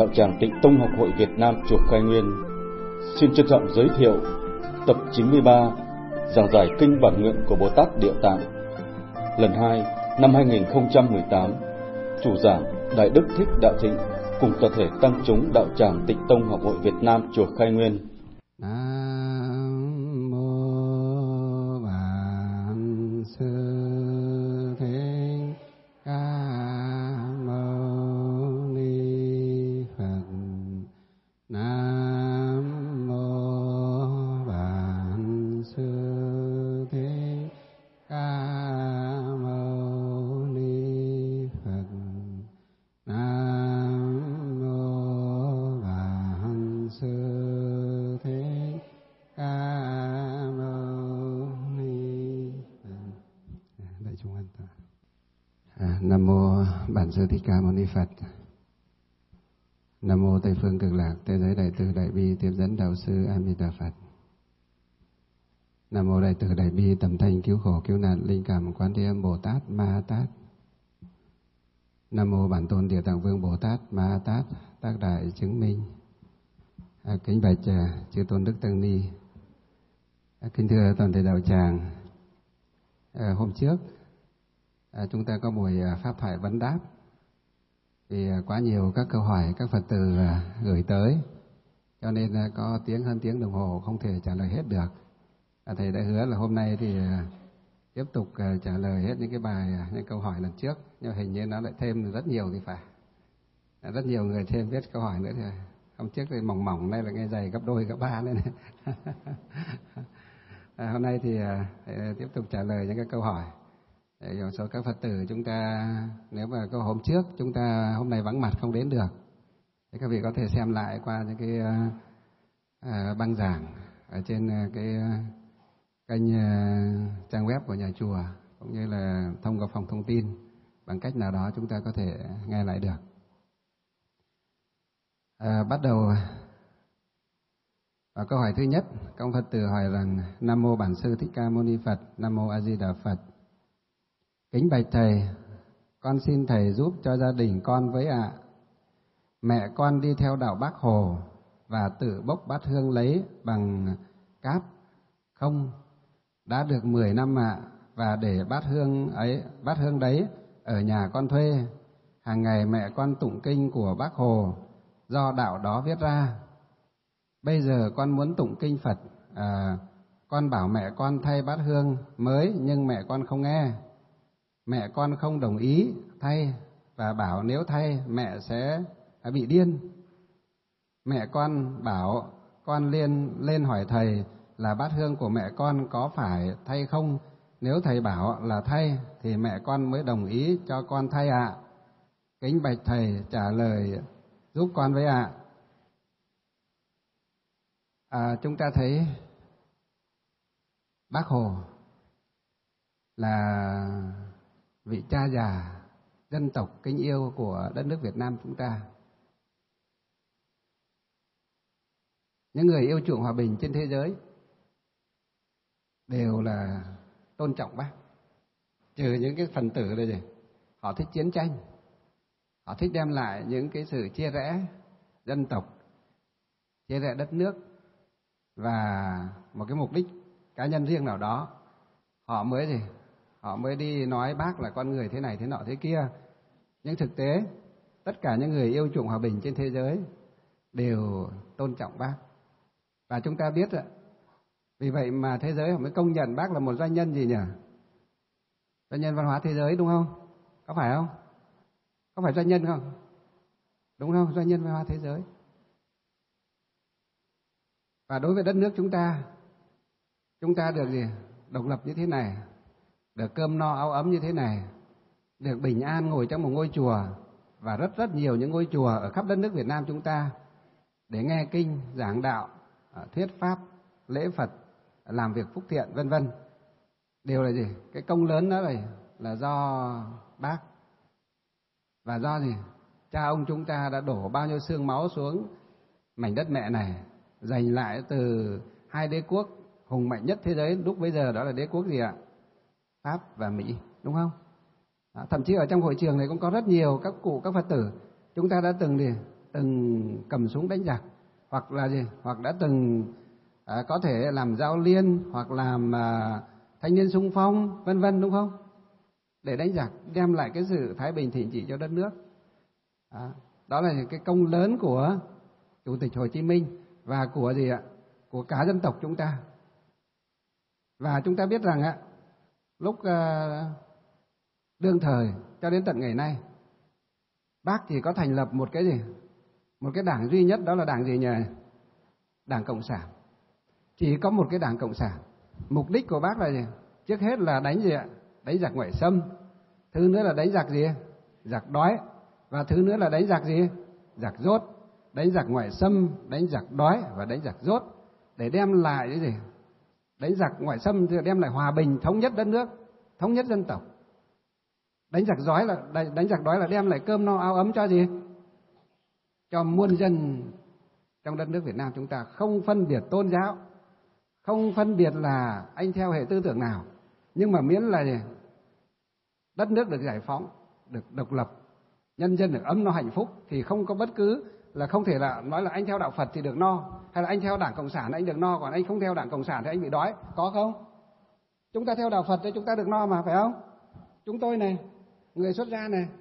tràng Tịnh Tông Học hội Việt Nam chùa Khai Nguyên xin trân trọng giới thiệu tập 93 giảng giải kinh Bản Nguyện của Bồ Tát Địa Tạng lần 2 năm 2018. Chủ giảng Đại Đức Thích Đạo Thịnh cùng toàn thể tăng chúng đạo tràng Tịnh Tông Học hội Việt Nam chùa Khai Nguyên. Nam mô Bản Sư Thích Ca Mâu Ni Phật. Nam mô Bản Sư Thích Ca Mâu Ni Phật. Nam mô Bản Sư Thích Ca Mâu Ni Phật. Đại chúng an toàn. Nam mô Bản Sư Thích Ca Mâu Ni Phật. Nam mô Tây phương Cực Lạc Thế giới Đại từ Đại bi Tiếp dẫn Đạo sư A Di Đà Phật. Nam mô Đại từ Đại bi Tầm thanh cứu khổ cứu nạn linh cảm Quán Thế Âm Bồ Tát Ma Tát. Nam mô Bản Tôn Địa Tạng Vương Bồ Tát Ma Tát tác đại chứng minh. Kính bạch chư tôn đức tăng ni. Kính thưa toàn thể đạo tràng. Hôm trước chúng ta có buổi pháp thoại vấn đáp. Vì quá nhiều các câu hỏi các Phật tử gửi tới, cho nên có hơn tiếng đồng hồ không thể trả lời hết được. Thầy đã hứa là hôm nay thì tiếp tục trả lời hết những những câu hỏi lần trước, nhưng hình như nó lại thêm rất nhiều thì phải. Rất nhiều người thêm viết câu hỏi nữa thì hôm trước thì mỏng, nay là nghe dày gấp đôi gấp ba lên. Hôm nay thì tiếp tục trả lời những cái câu hỏi. Để một số các Phật tử chúng ta, nếu mà câu hôm trước chúng ta hôm nay vắng mặt không đến được, thì các vị có thể xem lại qua những cái băng giảng ở trên cái kênh trang web của nhà chùa, cũng như là thông qua phòng thông tin, bằng cách nào đó chúng ta có thể nghe lại được. Bắt đầu vào câu hỏi thứ nhất, các ông Phật tử hỏi rằng: Nam mô Bản Sư Thích Ca Mâu Ni Phật. Nam mô A Di Đà Phật. Kính bạch thầy, con xin thầy giúp cho gia đình con với ạ. Mẹ con đi theo đạo Bác Hồ và tự bốc bát hương lấy bằng cát không đã được 10 năm ạ, và để bát hương đấy ở nhà con thuê. Hàng ngày mẹ con tụng kinh của Bác Hồ do đạo đó viết ra. Bây giờ con muốn tụng kinh Phật, con bảo mẹ con thay bát hương mới, nhưng mẹ con không nghe. Mẹ con không đồng ý thay và bảo nếu thay mẹ sẽ bị điên. Mẹ con bảo con lên hỏi thầy là bát hương của mẹ con có phải thay không. Nếu thầy bảo là thay thì mẹ con mới đồng ý cho con thay ạ. Kính bạch thầy trả lời giúp con với ạ. Chúng ta thấy Bác Hồ là vị cha già dân tộc kính yêu của đất nước Việt Nam chúng ta. Những người yêu chuộng hòa bình trên thế giới đều là tôn trọng Bác. Trừ những cái phần tử đây này, họ thích chiến tranh, họ thích đem lại những cái sự chia rẽ dân tộc, chia rẽ đất nước và một cái mục đích cá nhân riêng nào đó, họ mới đi nói Bác là con người thế này thế nọ thế kia. Nhưng thực tế tất cả những người yêu chuộng hòa bình trên thế giới đều tôn trọng Bác. Và chúng ta biết ạ, vì vậy mà thế giới họ mới công nhận Bác là một doanh nhân gì nhỉ? Doanh nhân văn hóa thế giới, đúng không? Có phải không? Có phải doanh nhân không? Đúng không? Doanh nhân văn hóa thế giới. Và đối với đất nước chúng ta được gì? Độc lập như thế này, được cơm no áo ấm như thế này, được bình an ngồi trong một ngôi chùa và rất nhiều những ngôi chùa ở khắp đất nước Việt Nam chúng ta để nghe kinh, giảng đạo, thuyết pháp, lễ Phật, làm việc phúc thiện vân vân. Đều là gì? Cái công lớn đó là do Bác. Và do gì? Cha ông chúng ta đã đổ bao nhiêu xương máu xuống mảnh đất mẹ này, giành lại từ hai đế quốc hùng mạnh nhất thế giới lúc bấy giờ, đó là đế quốc gì ạ? Pháp và Mỹ, đúng không? Thậm chí ở trong hội trường này cũng có rất nhiều các cụ, các Phật tử chúng ta đã từng từng cầm súng đánh giặc, hoặc là gì, hoặc đã từng có thể làm giáo liên, hoặc làm thanh niên xung phong, vân vân, đúng không? Để đánh giặc, đem lại cái sự thái bình thịnh trị cho đất nước. Đó là cái công lớn của Chủ tịch Hồ Chí Minh và của gì ạ? Của cả dân tộc chúng ta. Và chúng ta biết rằng lúc đương thời cho đến tận ngày nay, Bác chỉ có thành lập một cái gì? Một cái đảng duy nhất, đó là đảng gì nhỉ? Đảng Cộng sản. Chỉ có một cái đảng Cộng sản. Mục đích của Bác là gì? Trước hết là đánh gì ạ? Đánh giặc ngoại xâm. Thứ nữa là đánh giặc gì? Giặc đói. Và thứ nữa là đánh giặc gì? Giặc dốt. Đánh giặc ngoại xâm, đánh giặc đói và đánh giặc dốt. Để đem lại cái gì? Đánh giặc ngoại xâm thì đem lại hòa bình, thống nhất đất nước, thống nhất dân tộc. Đánh giặc đói là đem lại cơm no áo ấm cho gì? Cho muôn dân trong đất nước Việt Nam chúng ta, không phân biệt tôn giáo, không phân biệt là anh theo hệ tư tưởng nào, nhưng mà miễn là gì? Đất nước được giải phóng, được độc lập, nhân dân được ấm no hạnh phúc, thì không có bất cứ là không thể là nói là anh theo đạo Phật thì được no, hay là anh theo Đảng Cộng sản anh được no, còn anh không theo Đảng Cộng sản thì anh bị đói, có không? Chúng ta theo đạo Phật thì chúng ta được no mà, phải không? Chúng tôi này, người xuất gia này,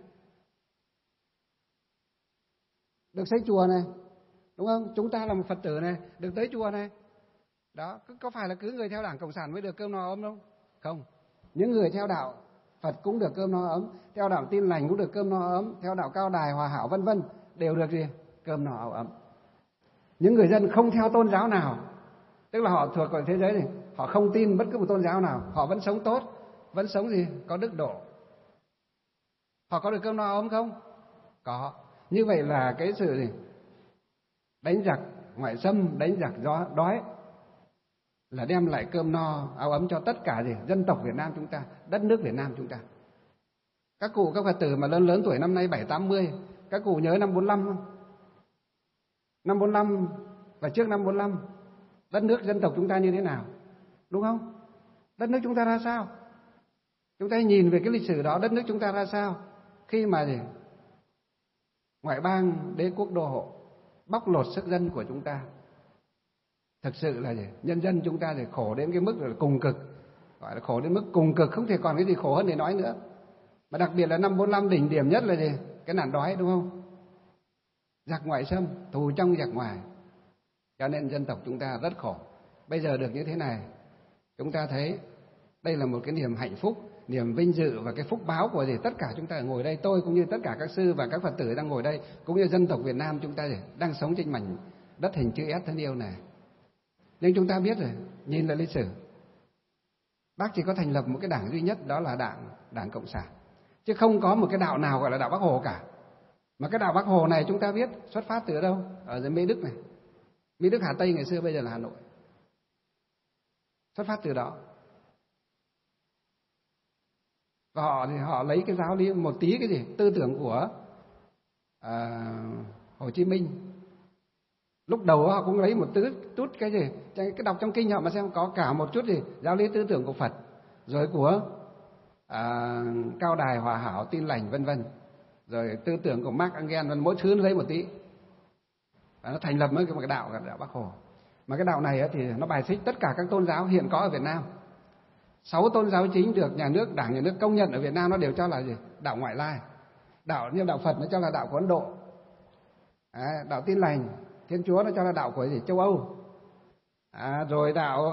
được xây chùa này, đúng không? Chúng ta là một Phật tử này, được tới chùa này. Đó, có phải là cứ người theo Đảng Cộng sản mới được cơm no ấm không? Không. Những người theo đạo Phật cũng được cơm no ấm, theo đạo Tin Lành cũng được cơm no ấm, theo đạo Cao Đài, Hòa Hảo vân vân đều được gì? Cơm no áo ấm. Những người dân không theo tôn giáo nào, tức là họ thuộc vào thế giới này, họ không tin bất cứ một tôn giáo nào, họ vẫn sống tốt, vẫn sống gì? Có đức độ. Họ có được cơm no áo ấm không? Có. Như vậy là cái sự gì? Đánh giặc ngoại xâm, đánh giặc đói là đem lại cơm no áo ấm cho tất cả gì? Dân tộc Việt Nam chúng ta, đất nước Việt Nam chúng ta. Các cụ, các Phật tử mà lớn tuổi năm nay 7-80, các cụ nhớ năm 45 không? Năm 45 và trước năm 45, đất nước dân tộc chúng ta như thế nào? Đúng không? Đất nước chúng ta ra sao? Chúng ta nhìn về cái lịch sử đó, đất nước chúng ta ra sao? Khi mà gì? Ngoại bang, đế quốc đô hộ bóc lột sức dân của chúng ta. Thực sự là gì? Nhân dân chúng ta thì khổ đến cái mức là cùng cực. Gọi là khổ đến mức cùng cực, không thể còn cái gì khổ hơn để nói nữa. Mà đặc biệt là năm 45 đỉnh điểm nhất là gì? Cái nạn đói, đúng không? Giặc ngoại xâm, thù trong giặc ngoài. Cho nên dân tộc chúng ta rất khổ. Bây giờ được như thế này, chúng ta thấy đây là một cái niềm hạnh phúc, niềm vinh dự và cái phúc báo của gì? Tất cả chúng ta ngồi đây, tôi cũng như tất cả các sư và các Phật tử đang ngồi đây, cũng như dân tộc Việt Nam chúng ta đang sống trên mảnh đất hình chữ S thân yêu này. Nhưng chúng ta biết rồi, nhìn lại lịch sử, Bác chỉ có thành lập một cái đảng duy nhất, đó là Đảng Cộng sản. Chứ không có một cái đạo nào gọi là đạo Bác Hồ cả. Mà cái đạo Bác Hồ này chúng ta biết xuất phát từ đâu? Ở dưới Mỹ Đức này. Mỹ Đức Hà Tây ngày xưa bây giờ là Hà Nội. Xuất phát từ đó. Và họ lấy cái giáo lý một tí cái gì? Tư tưởng của Hồ Chí Minh. Lúc đầu họ cũng lấy một chút cái gì? Cái đọc trong kinh họ mà xem có cả một chút gì? Giáo lý tư tưởng của Phật. Rồi của Cao Đài, Hòa Hảo, Tin Lành vân vân. Rồi tư tưởng của Marx, Engels, mỗi thứ nó lấy một tí. Và nó thành lập một cái đạo Bác Hồ. Mà cái đạo này thì nó bài xích tất cả các tôn giáo hiện có ở Việt Nam. 6 tôn giáo chính được nhà nước, Đảng nhà nước công nhận ở Việt Nam nó đều cho là gì? Đạo ngoại lai. Đạo như đạo Phật nó cho là đạo của Ấn Độ. Đạo Tin Lành, Thiên Chúa nó cho là đạo của gì? Châu Âu. Rồi đạo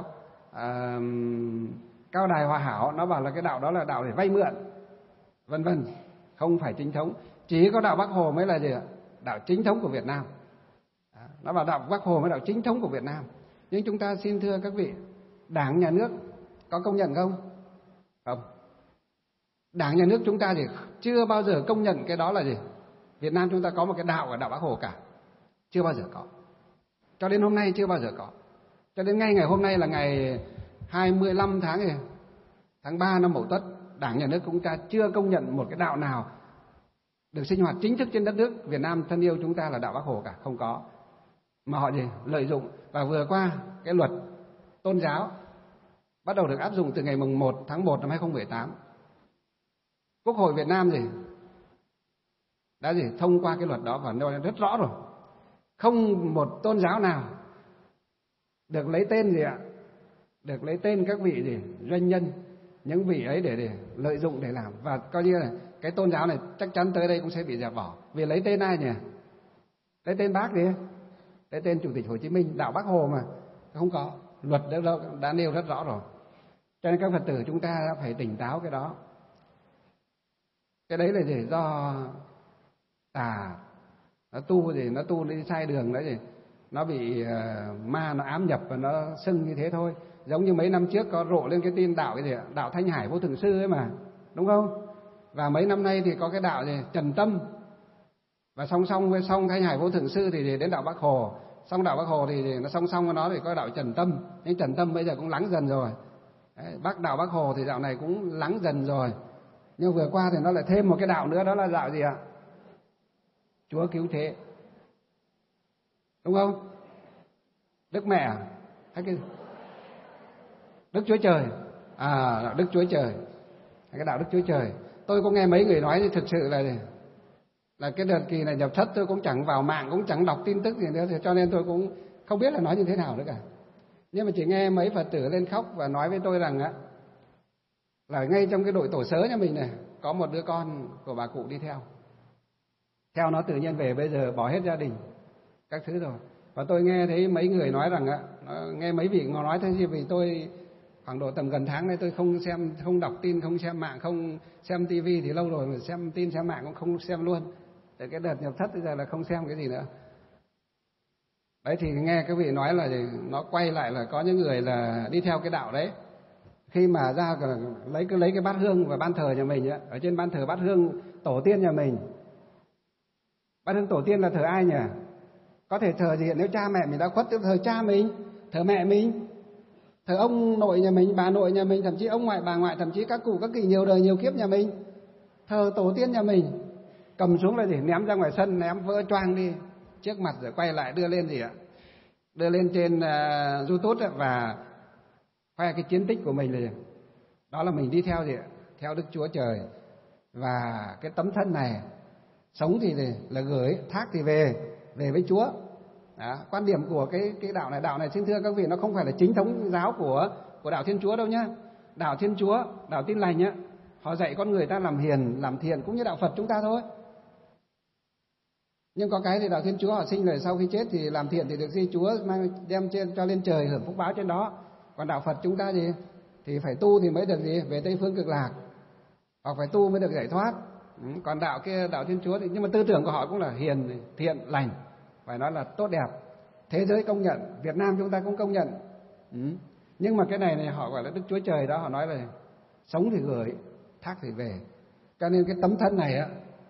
Cao Đài, Hòa Hảo nó bảo là cái đạo đó là đạo để vay mượn, vân vân, không phải chính thống. Chỉ có đạo Bác Hồ mới là gì ạ? Đạo chính thống của Việt Nam. Nó bảo đạo Bác Hồ mới đạo chính thống của Việt Nam. Nhưng chúng ta xin thưa các vị, Đảng nhà nước có công nhận không? Không. Đảng nhà nước chúng ta thì chưa bao giờ công nhận cái đó là gì? Việt Nam chúng ta có một cái đạo là đạo Bác Hồ cả. Chưa bao giờ có. Cho đến hôm nay chưa bao giờ có. Cho đến ngay ngày hôm nay là ngày 25 tháng 3 năm Mậu Tuất, Đảng nhà nước chúng ta chưa công nhận một cái đạo nào được sinh hoạt chính thức trên đất nước Việt Nam thân yêu chúng ta là đạo Bác Hồ cả, không có. Mà họ gì? Lợi dụng. Và vừa qua cái luật tôn giáo bắt đầu được áp dụng từ ngày mùng 1 tháng 1 năm 2018. Quốc hội Việt Nam đã thông qua cái luật đó và nói rất rõ rồi. Không một tôn giáo nào được lấy tên gì ạ? Được lấy tên các vị gì? Doanh nhân, những vị ấy để lợi dụng để làm. Và coi như là cái tôn giáo này chắc chắn tới đây cũng sẽ bị dẹp bỏ. Vì lấy tên ai nhỉ? Lấy tên Bác đi, lấy tên Chủ tịch Hồ Chí Minh, đạo Bác Hồ mà. Không có, luật đã nêu rất rõ rồi. Cho nên các Phật tử chúng ta phải tỉnh táo cái đó. Cái đấy là gì? Do tà nó tu đi sai đường đấy gì, nó bị ma nó ám nhập và nó sưng như thế thôi. Giống như mấy năm trước có rộ lên cái tin đạo cái gì ạ? Đạo Thanh Hải Vô Thượng Sư ấy mà, đúng không? Và mấy năm nay thì có cái đạo gì Trần Tâm, và song song với Thanh Hải Vô Thượng Sư thì đến đạo Bác Hồ, xong đạo Bác Hồ thì nó song song với nó thì có đạo Trần Tâm. Nhưng Trần Tâm bây giờ cũng lắng dần rồi. Đấy, đạo Bác Hồ thì dạo này cũng lắng dần rồi. Nhưng vừa qua thì nó lại thêm một cái đạo nữa, đó là đạo gì ạ? Chúa Cứu Thế, đúng không? Đức Mẹ hay cái Đức Chúa Trời, Đức Chúa Trời, cái đạo Đức Chúa Trời. Tôi có nghe mấy người nói thì thực sự là cái đợt kỳ này nhập thất tôi cũng chẳng vào mạng, cũng chẳng đọc tin tức gì nữa, cho nên tôi cũng không biết là nói như thế nào nữa cả. Nhưng mà chỉ nghe mấy Phật tử lên khóc và nói với tôi rằng là ngay trong cái đội tổ sớ nhà mình này có một đứa con của bà cụ đi theo nó tự nhiên về, bây giờ bỏ hết gia đình các thứ rồi. Và tôi nghe thấy mấy người nói rằng nghe mấy vị nói thế gì, vì tôi khoảng độ tầm gần tháng nay tôi không đọc tin, không xem mạng, không xem tivi thì lâu rồi, mà xem tin xem mạng cũng không xem luôn. Từ cái đợt nhập thất bây giờ là không xem cái gì nữa. Đấy thì nghe các vị nói là nó quay lại là có những người là đi theo cái đạo đấy. Khi mà ra lấy cái bát hương và ban thờ nhà mình á, ở trên ban thờ bát hương tổ tiên nhà mình. Bát hương tổ tiên là thờ ai nhỉ? Có thể thờ gì? Nếu cha mẹ mình đã khuất thì thờ cha mình, thờ mẹ mình, thờ ông nội nhà mình, bà nội nhà mình, thậm chí ông ngoại, bà ngoại, thậm chí các cụ các kỳ nhiều đời nhiều kiếp nhà mình. Thờ tổ tiên nhà mình. Cầm xuống là gì? Ném ra ngoài sân, ném vỡ choang đi trước mặt, rồi quay lại đưa lên gì ạ? Đưa lên trên YouTube và khoe cái chiến tích của mình là gì? Đó là mình đi theo gì ạ? Theo Đức Chúa Trời. Và cái tấm thân này sống thì là gửi, thác thì về với Chúa. Đó, quan điểm của cái đạo này xin thưa các vị, nó không phải là chính thống giáo của đạo Thiên Chúa đâu nhá. Đạo Thiên Chúa, đạo Tin Lành á, họ dạy con người ta làm hiền, làm thiện cũng như đạo Phật chúng ta thôi. Nhưng có cái thì đạo Thiên Chúa họ sinh rồi sau khi chết thì làm thiện thì được di Chúa đem cho lên trời hưởng phúc báo trên đó. Còn đạo Phật chúng ta gì? Thì phải tu thì mới được gì? Về Tây Phương Cực Lạc. Hoặc phải tu mới được giải thoát. Còn đạo Thiên Chúa thì nhưng mà tư tưởng của họ cũng là hiền, thiện, lành, phải nói là tốt đẹp. Thế giới công nhận, Việt Nam chúng ta cũng công nhận. Nhưng mà cái này họ gọi là Đức Chúa Trời đó, họ nói là sống thì gửi, thác thì về. Cho nên cái tấm thân này á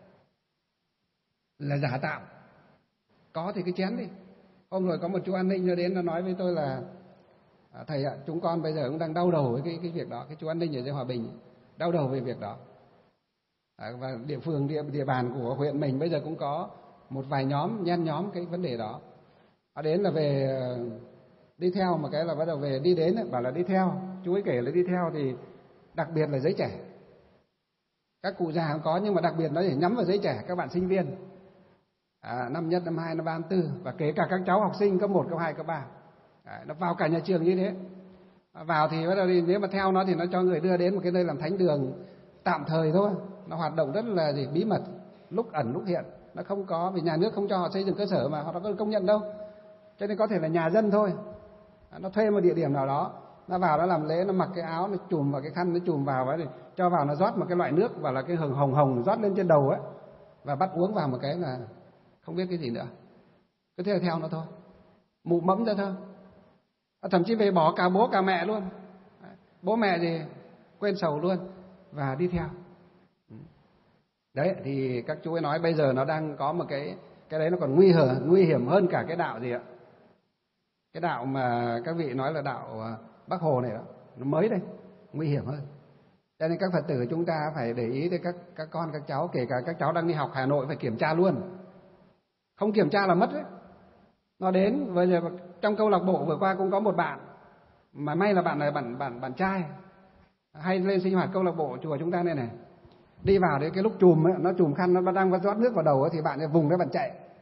là giả tạo. Có thì cái chén đi. Hôm rồi có một chú an ninh nó đến, nó nói với tôi là thầy ạ, chúng con bây giờ cũng đang đau đầu với cái việc đó. Cái chú an ninh ở dưới Hòa Bình đau đầu về việc đó. Và địa bàn của huyện mình bây giờ cũng có một vài nhen nhóm cái vấn đề đó. Họ đến là về đi theo, mà cái là bắt đầu về đi đến bảo là đi theo. Chú ấy kể là đi theo thì đặc biệt là giới trẻ. Các cụ già cũng có, nhưng mà đặc biệt nó để nhắm vào giới trẻ, các bạn sinh viên năm nhất, năm 2, năm 3, năm 4, và kể cả các cháu học sinh cấp 1, cấp 2, cấp 3. Nó vào cả nhà trường như thế. Vào thì bắt đầu đi, nếu mà theo nó thì nó cho người đưa đến một cái nơi làm thánh đường tạm thời thôi. Nó hoạt động rất là bí mật, lúc ẩn lúc hiện. Nó không có, vì nhà nước không cho họ xây dựng cơ sở mà họ đâu có công nhận đâu. Cho nên có thể là nhà dân thôi. Nó thuê một địa điểm nào đó, nó vào nó làm lễ, nó mặc cái áo, nó chùm vào cái khăn, nó chùm vào ấy, cho vào nó rót một cái loại nước và là cái hồng hồng rót lên trên đầu ấy, và bắt uống vào một cái là không biết cái gì nữa, cứ theo nó thôi, mụ mẫm ra thôi. Thậm chí về bỏ cả bố cả mẹ luôn, bố mẹ thì quên sầu luôn và đi theo. Đấy thì các chú ấy nói bây giờ nó đang có một cái đấy nó còn nguy hiểm hơn cả cái đạo gì ạ? Cái đạo mà các vị nói là đạo Bác Hồ này đó, nó mới đây, nguy hiểm hơn. Cho nên các Phật tử chúng ta phải để ý tới các con, các cháu, kể cả các cháu đang đi học Hà Nội phải kiểm tra luôn. Không kiểm tra là mất đấy. Nó đến bây giờ trong câu lạc bộ vừa qua cũng có một bạn, mà may là bạn này bạn trai hay lên sinh hoạt câu lạc bộ chùa chúng ta này. Đi vào đấy cái lúc chùm ấy, nó chùm khăn, nó đang rót nước vào đầu ấy, thì bạn ấy vùng cái bạn chạy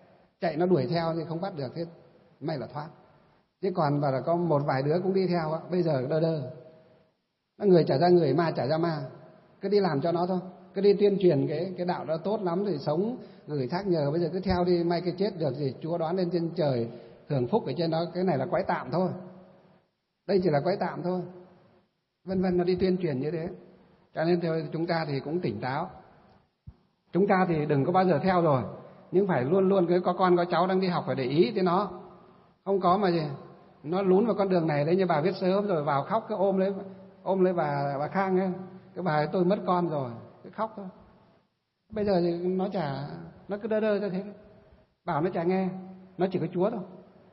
chạy nó đuổi theo thì không bắt được, thế may là thoát. Chứ còn và là có một vài đứa cũng đi theo, bây giờ đơ đơ. Nó người trả ra người, ma trả ra ma. Cứ đi làm cho nó thôi. Cứ đi tuyên truyền cái đạo đó tốt lắm thì sống gửi thác nhờ. Bây giờ cứ theo đi, may cái chết được gì. Chúa đoán lên trên trời hưởng phúc ở trên đó. Cái này là quái tạm thôi. Đây chỉ là quái tạm thôi. Vân vân, nó đi tuyên truyền như thế. Cho nên theo chúng ta thì cũng tỉnh táo. Chúng ta thì đừng có bao giờ theo rồi. Nhưng phải luôn luôn cứ có con có cháu đang đi học phải để ý tới nó. Không có mà gì. Nó lún vào con đường này đấy, như bà viết sớm rồi vào khóc cứ ôm lấy bà Khang ấy. Cái bà ấy, tôi mất con rồi, cứ khóc thôi. Bây giờ thì nó cứ đơ đơ như thế. Bảo nó chả nghe, nó chỉ có Chúa thôi.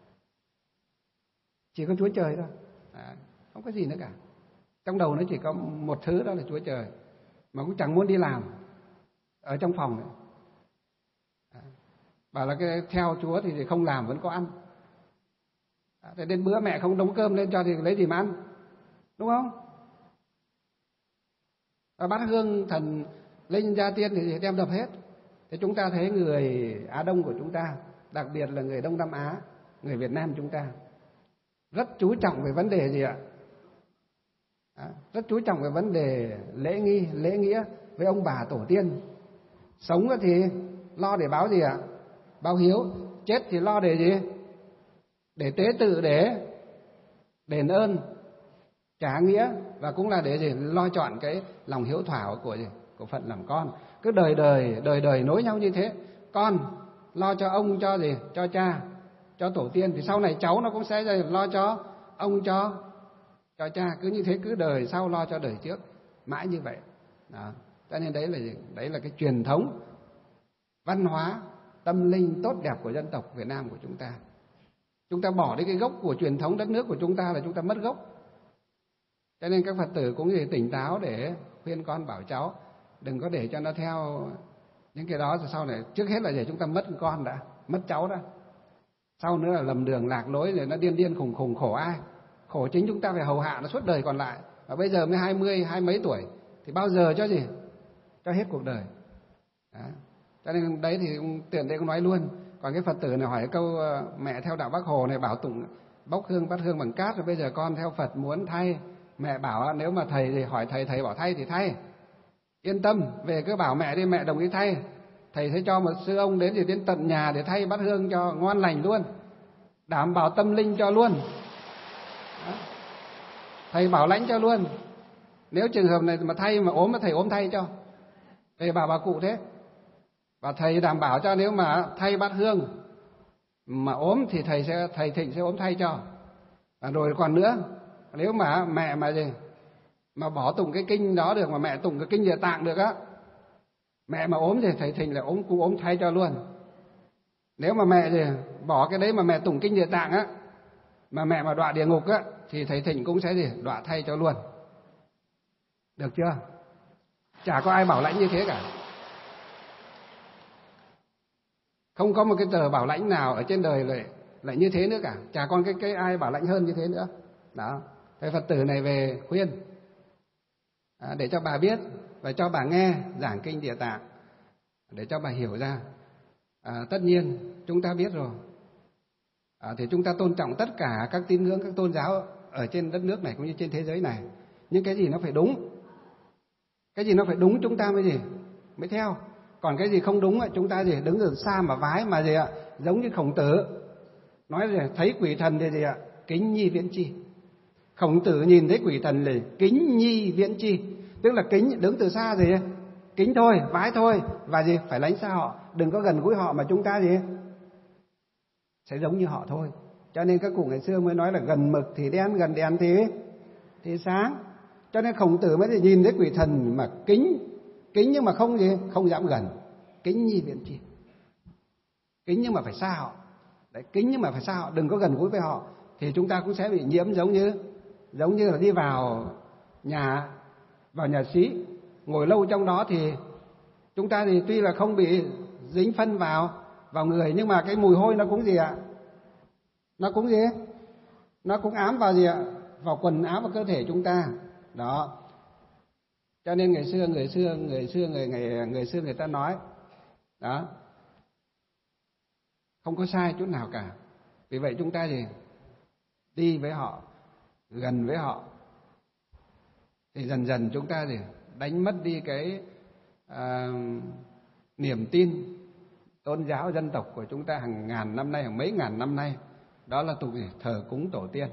Chỉ có Chúa Trời thôi. Không có gì nữa cả. Trong đầu nó chỉ có một thứ, đó là Chúa Trời. Mà cũng chẳng muốn đi làm ở trong phòng nữa. Bảo là cái theo Chúa thì không làm vẫn có ăn. Thế đến bữa mẹ không nấu cơm lên cho thì lấy gì mà ăn, đúng không? Và bát hương thần linh gia tiên thì đem dập hết. Thế chúng ta thấy người Á Đông của chúng ta, đặc biệt là người Đông Nam Á, người Việt Nam chúng ta rất chú trọng về vấn đề gì ạ? Rất chú trọng về vấn đề lễ nghi, lễ nghĩa với ông bà tổ tiên. Sống thì lo để báo gì ạ? Báo hiếu. Chết thì lo để gì? Để tế tự, để đền ơn, trả nghĩa, và cũng là để gì? Lo chọn cái lòng hiếu thảo của phận làm con. Cứ đời đời nối nhau như thế. Con lo cho ông, cho gì? Cho cha, cho tổ tiên, thì sau này cháu nó cũng sẽ lo cho ông, cho cha. Cứ như thế, cứ đời sau lo cho đời trước, mãi như vậy. Đó. Cho nên đấy là cái truyền thống văn hóa tâm linh tốt đẹp của dân tộc Việt Nam của chúng ta. Chúng ta bỏ đi cái gốc của truyền thống đất nước của chúng ta là chúng ta mất gốc. Cho nên các Phật tử cũng tỉnh táo để khuyên con bảo cháu đừng có để cho nó theo những cái đó. Rồi sau này trước hết là để chúng ta mất con đã, mất cháu đã. Sau nữa là lầm đường lạc lối rồi nó điên khùng khổ ai? Khổ chính chúng ta phải hầu hạ nó suốt đời còn lại. Và bây giờ mới 20 mấy tuổi thì bao giờ cho gì? Cho hết cuộc đời. Đó. Cho nên đấy thì tiện đây cũng nói luôn. Còn cái Phật tử này hỏi câu mẹ theo đạo Bác Hồ này bảo tụng bốc hương bát hương bằng cát, rồi bây giờ con theo Phật muốn thay. Mẹ bảo nếu mà thầy thì hỏi thầy bảo thay thì thay. Yên tâm, về cứ bảo mẹ đi, mẹ đồng ý thay. Thầy sẽ cho một sư ông đến thì đến tận nhà để thay bát hương cho ngon lành luôn. Đảm bảo tâm linh cho luôn. Đó. Thầy bảo lãnh cho luôn. Nếu trường hợp này mà thay mà ốm, thầy ốm thay cho. Thầy bảo bà cụ thế. Và thầy đảm bảo cho nếu mà thay bát hương mà ốm thì thầy Thịnh sẽ ốm thay cho. Và rồi còn nữa, nếu mà mẹ mà bỏ tụng cái kinh đó được, mà mẹ tụng cái kinh Địa Tạng được á, mẹ mà ốm thì thầy Thịnh là cũng ốm thay cho luôn. Nếu mà mẹ bỏ cái đấy mà mẹ tụng kinh Địa Tạng á, mà mẹ mà đọa địa ngục á, thì thầy Thịnh cũng sẽ đọa thay cho luôn. Được chưa? Chả có ai bảo lãnh như thế cả. Không có một cái tờ bảo lãnh nào ở trên đời lại như thế nữa cả. Chả còn cái ai bảo lãnh hơn như thế nữa. Đó. Thầy Phật tử này về khuyên để cho bà biết và cho bà nghe giảng kinh Địa Tạng để cho bà hiểu ra. Tất nhiên chúng ta biết rồi. Thì chúng ta tôn trọng tất cả các tín ngưỡng, các tôn giáo ở trên đất nước này cũng như trên thế giới này. Nhưng cái gì nó phải đúng. Cái gì nó phải đúng chúng ta mới theo. Còn cái gì không đúng chúng ta đứng ở xa mà vái mà giống như Khổng Tử nói thấy quỷ thần thì kính nhi viễn chi. Khổng Tử nhìn thấy quỷ thần là kính nhi viễn chi, tức là kính, đứng từ xa kính thôi, vái thôi, và phải lánh xa họ, đừng có gần gũi họ, mà chúng ta sẽ giống như họ thôi. Cho nên các cụ ngày xưa mới nói là gần mực thì đen, gần đèn thì sáng. Cho nên Khổng Tử mới nhìn thấy quỷ thần mà kính nhưng mà không dám gần. Kính nhi viễn chi. Kính nhưng mà phải xa họ. Đấy, kính nhưng mà phải xa họ, đừng có gần gũi với họ, thì chúng ta cũng sẽ bị nhiễm giống như là đi vào nhà xí, ngồi lâu trong đó thì chúng ta thì tuy là không bị dính phân vào người, nhưng mà cái mùi hôi nó cũng nó cũng ám vào vào quần áo và cơ thể chúng ta. Đó. Cho nên người xưa người ta nói đó, không có sai chút nào cả. Vì vậy chúng ta thì đi với họ, gần với họ, thì dần dần chúng ta thì đánh mất đi cái niềm tin tôn giáo dân tộc của chúng ta hàng ngàn năm nay, hàng mấy ngàn năm nay, đó là thờ cúng tổ tiên,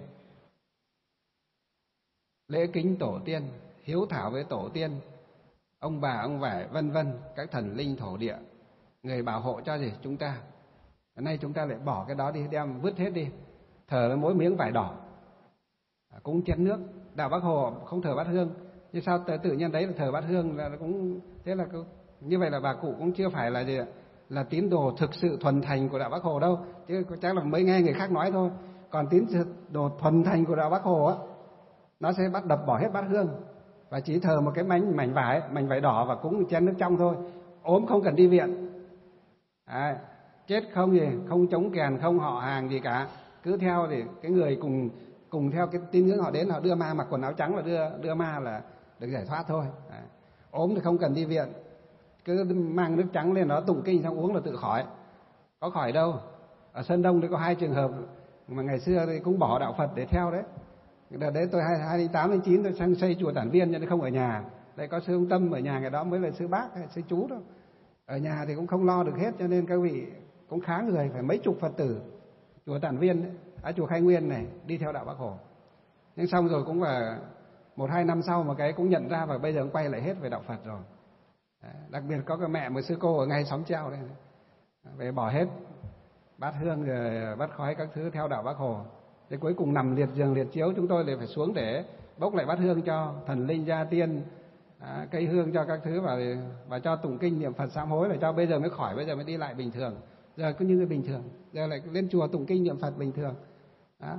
lễ kính tổ tiên, hiếu thảo với tổ tiên, ông bà ông vải vân vân, các thần linh thổ địa, người bảo hộ cho gì chúng ta. Hôm nay chúng ta lại bỏ cái đó đi, đem vứt hết đi, thờ mỗi miếng vải đỏ, cúng chén nước. Đạo Bác Hồ không thờ bát hương, nhưng sao tự nhiên đấy là thờ bát hương, là cũng thế, là như vậy là bà cụ cũng chưa phải là gì, là tín đồ thực sự thuần thành của đạo Bác Hồ đâu, chứ chắc là mới nghe người khác nói thôi. Còn tín đồ thuần thành của đạo Bác Hồ á, nó sẽ đập bỏ hết bát hương và chỉ thờ một cái mảnh vải đỏ và cúng chén nước trong thôi. Ốm không cần đi viện, chết không gì, không chống kèn, không họ hàng gì cả, cứ theo thì cái người cùng theo cái tín ngưỡng họ đến, họ đưa ma, mặc quần áo trắng là đưa ma là được giải thoát thôi. Ốm thì không cần đi viện, cứ mang nước trắng lên đó tụng kinh xong uống là tự khỏi. Có khỏi đâu. Ở Sơn Đông thì có 2 trường hợp mà ngày xưa thì cũng bỏ đạo Phật để theo đấy. Đợt đấy tôi 28 đến 9 tôi sang xây chùa Tản Viên cho nên không ở nhà. Đây có sư ông Tâm ở nhà, ngày đó mới là sư bác hay sư chú đâu. Ở nhà thì cũng không lo được hết, cho nên các vị cũng khá người, phải mấy chục Phật tử chùa Tản Viên, ở chùa Khai Nguyên này đi theo đạo Bác Hồ. Nhưng xong rồi cũng là 1-2 năm sau mà cái cũng nhận ra, và bây giờ cũng quay lại hết về đạo Phật rồi. Đặc biệt có cái mẹ một sư cô ở ngay xóm Treo đây, về bỏ hết bát hương rồi bát khói các thứ theo đạo Bác Hồ. Thế cuối cùng nằm liệt giường liệt chiếu, chúng tôi lại phải xuống để bốc lại bát hương cho thần linh gia tiên, cây hương cho các thứ, và cho tụng kinh niệm Phật sám hối, để cho bây giờ mới khỏi, bây giờ mới đi lại bình thường. Giờ cứ như người bình thường, giờ lại lên chùa tụng kinh niệm Phật bình thường. Đó.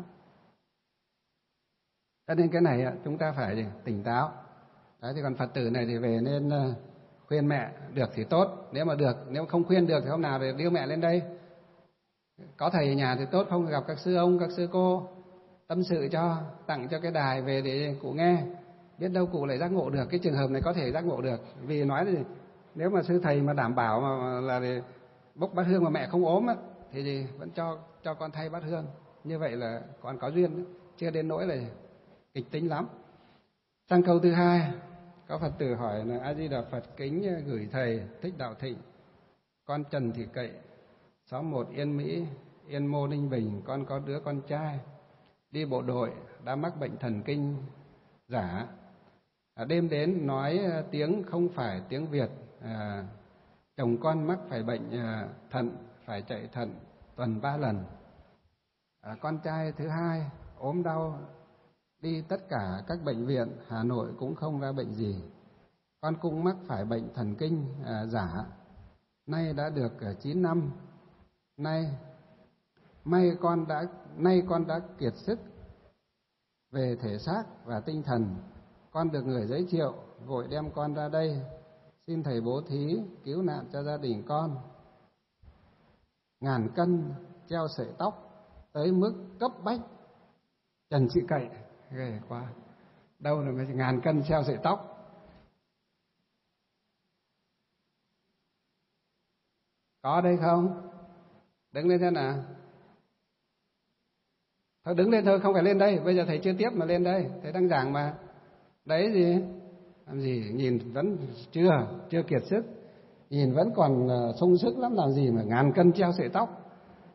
Cho nên cái này chúng ta phải tỉnh táo. Đấy, thì còn Phật tử này thì về nên khuyên mẹ được thì tốt, nếu mà được, nếu không khuyên được thì hôm nào thì đưa mẹ lên đây. Có thầy ở nhà thì tốt, không gặp các sư ông, các sư cô tâm sự cho, tặng cho cái đài về để cụ nghe, biết đâu cụ lại giác ngộ được. Cái trường hợp này có thể giác ngộ được, vì nói thì nếu mà sư thầy mà đảm bảo mà là bốc bát hương mà mẹ không ốm á, thì vẫn cho con thay bát hương. Như vậy là còn có duyên, chưa đến nỗi là kịch tính lắm. Sang câu thứ 2, có Phật tử hỏi là: A Di Đà Phật, kính gửi thầy Thích Đạo Thịnh, con Trần Thị Cậy, xóm 1 Yên Mỹ, Yên Mô, Ninh Bình. Con có đứa con trai đi bộ đội đã mắc bệnh thần kinh giả. Đêm đến nói tiếng không phải tiếng Việt. Chồng con mắc phải bệnh thận, phải chạy thận tuần 3 lần. Con trai thứ 2 ốm đau, đi tất cả các bệnh viện Hà Nội cũng không ra bệnh gì. Con cũng mắc phải bệnh thần kinh giả, nay đã được 9 năm. Nay con đã kiệt sức về thể xác và tinh thần. Con được người giới thiệu, vội đem con ra đây, xin thầy bố thí cứu nạn cho gia đình con. Ngàn cân treo sợi tóc, tới mức cấp bách. Trần Thị Cậy, ghê quá, đâu là ngàn cân treo sợi tóc. Có đây không? Đứng lên thế nào. Thôi đứng lên thôi, không phải lên đây. Bây giờ thầy chưa tiếp mà lên đây, thầy đang giảng mà. Đấy gì? Làm gì, nhìn vẫn chưa kiệt sức, nhìn vẫn còn sung sức lắm, làm gì mà ngàn cân treo sợi tóc.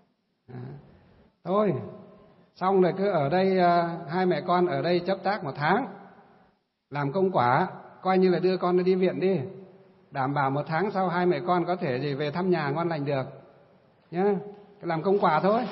Thôi, xong rồi cứ ở đây, hai mẹ con ở đây chấp tác 1 tháng, làm công quả, coi như là đưa con đi viện đi. Đảm bảo 1 tháng sau hai mẹ con có thể về thăm nhà ngon lành được nhá. Làm công quả thôi.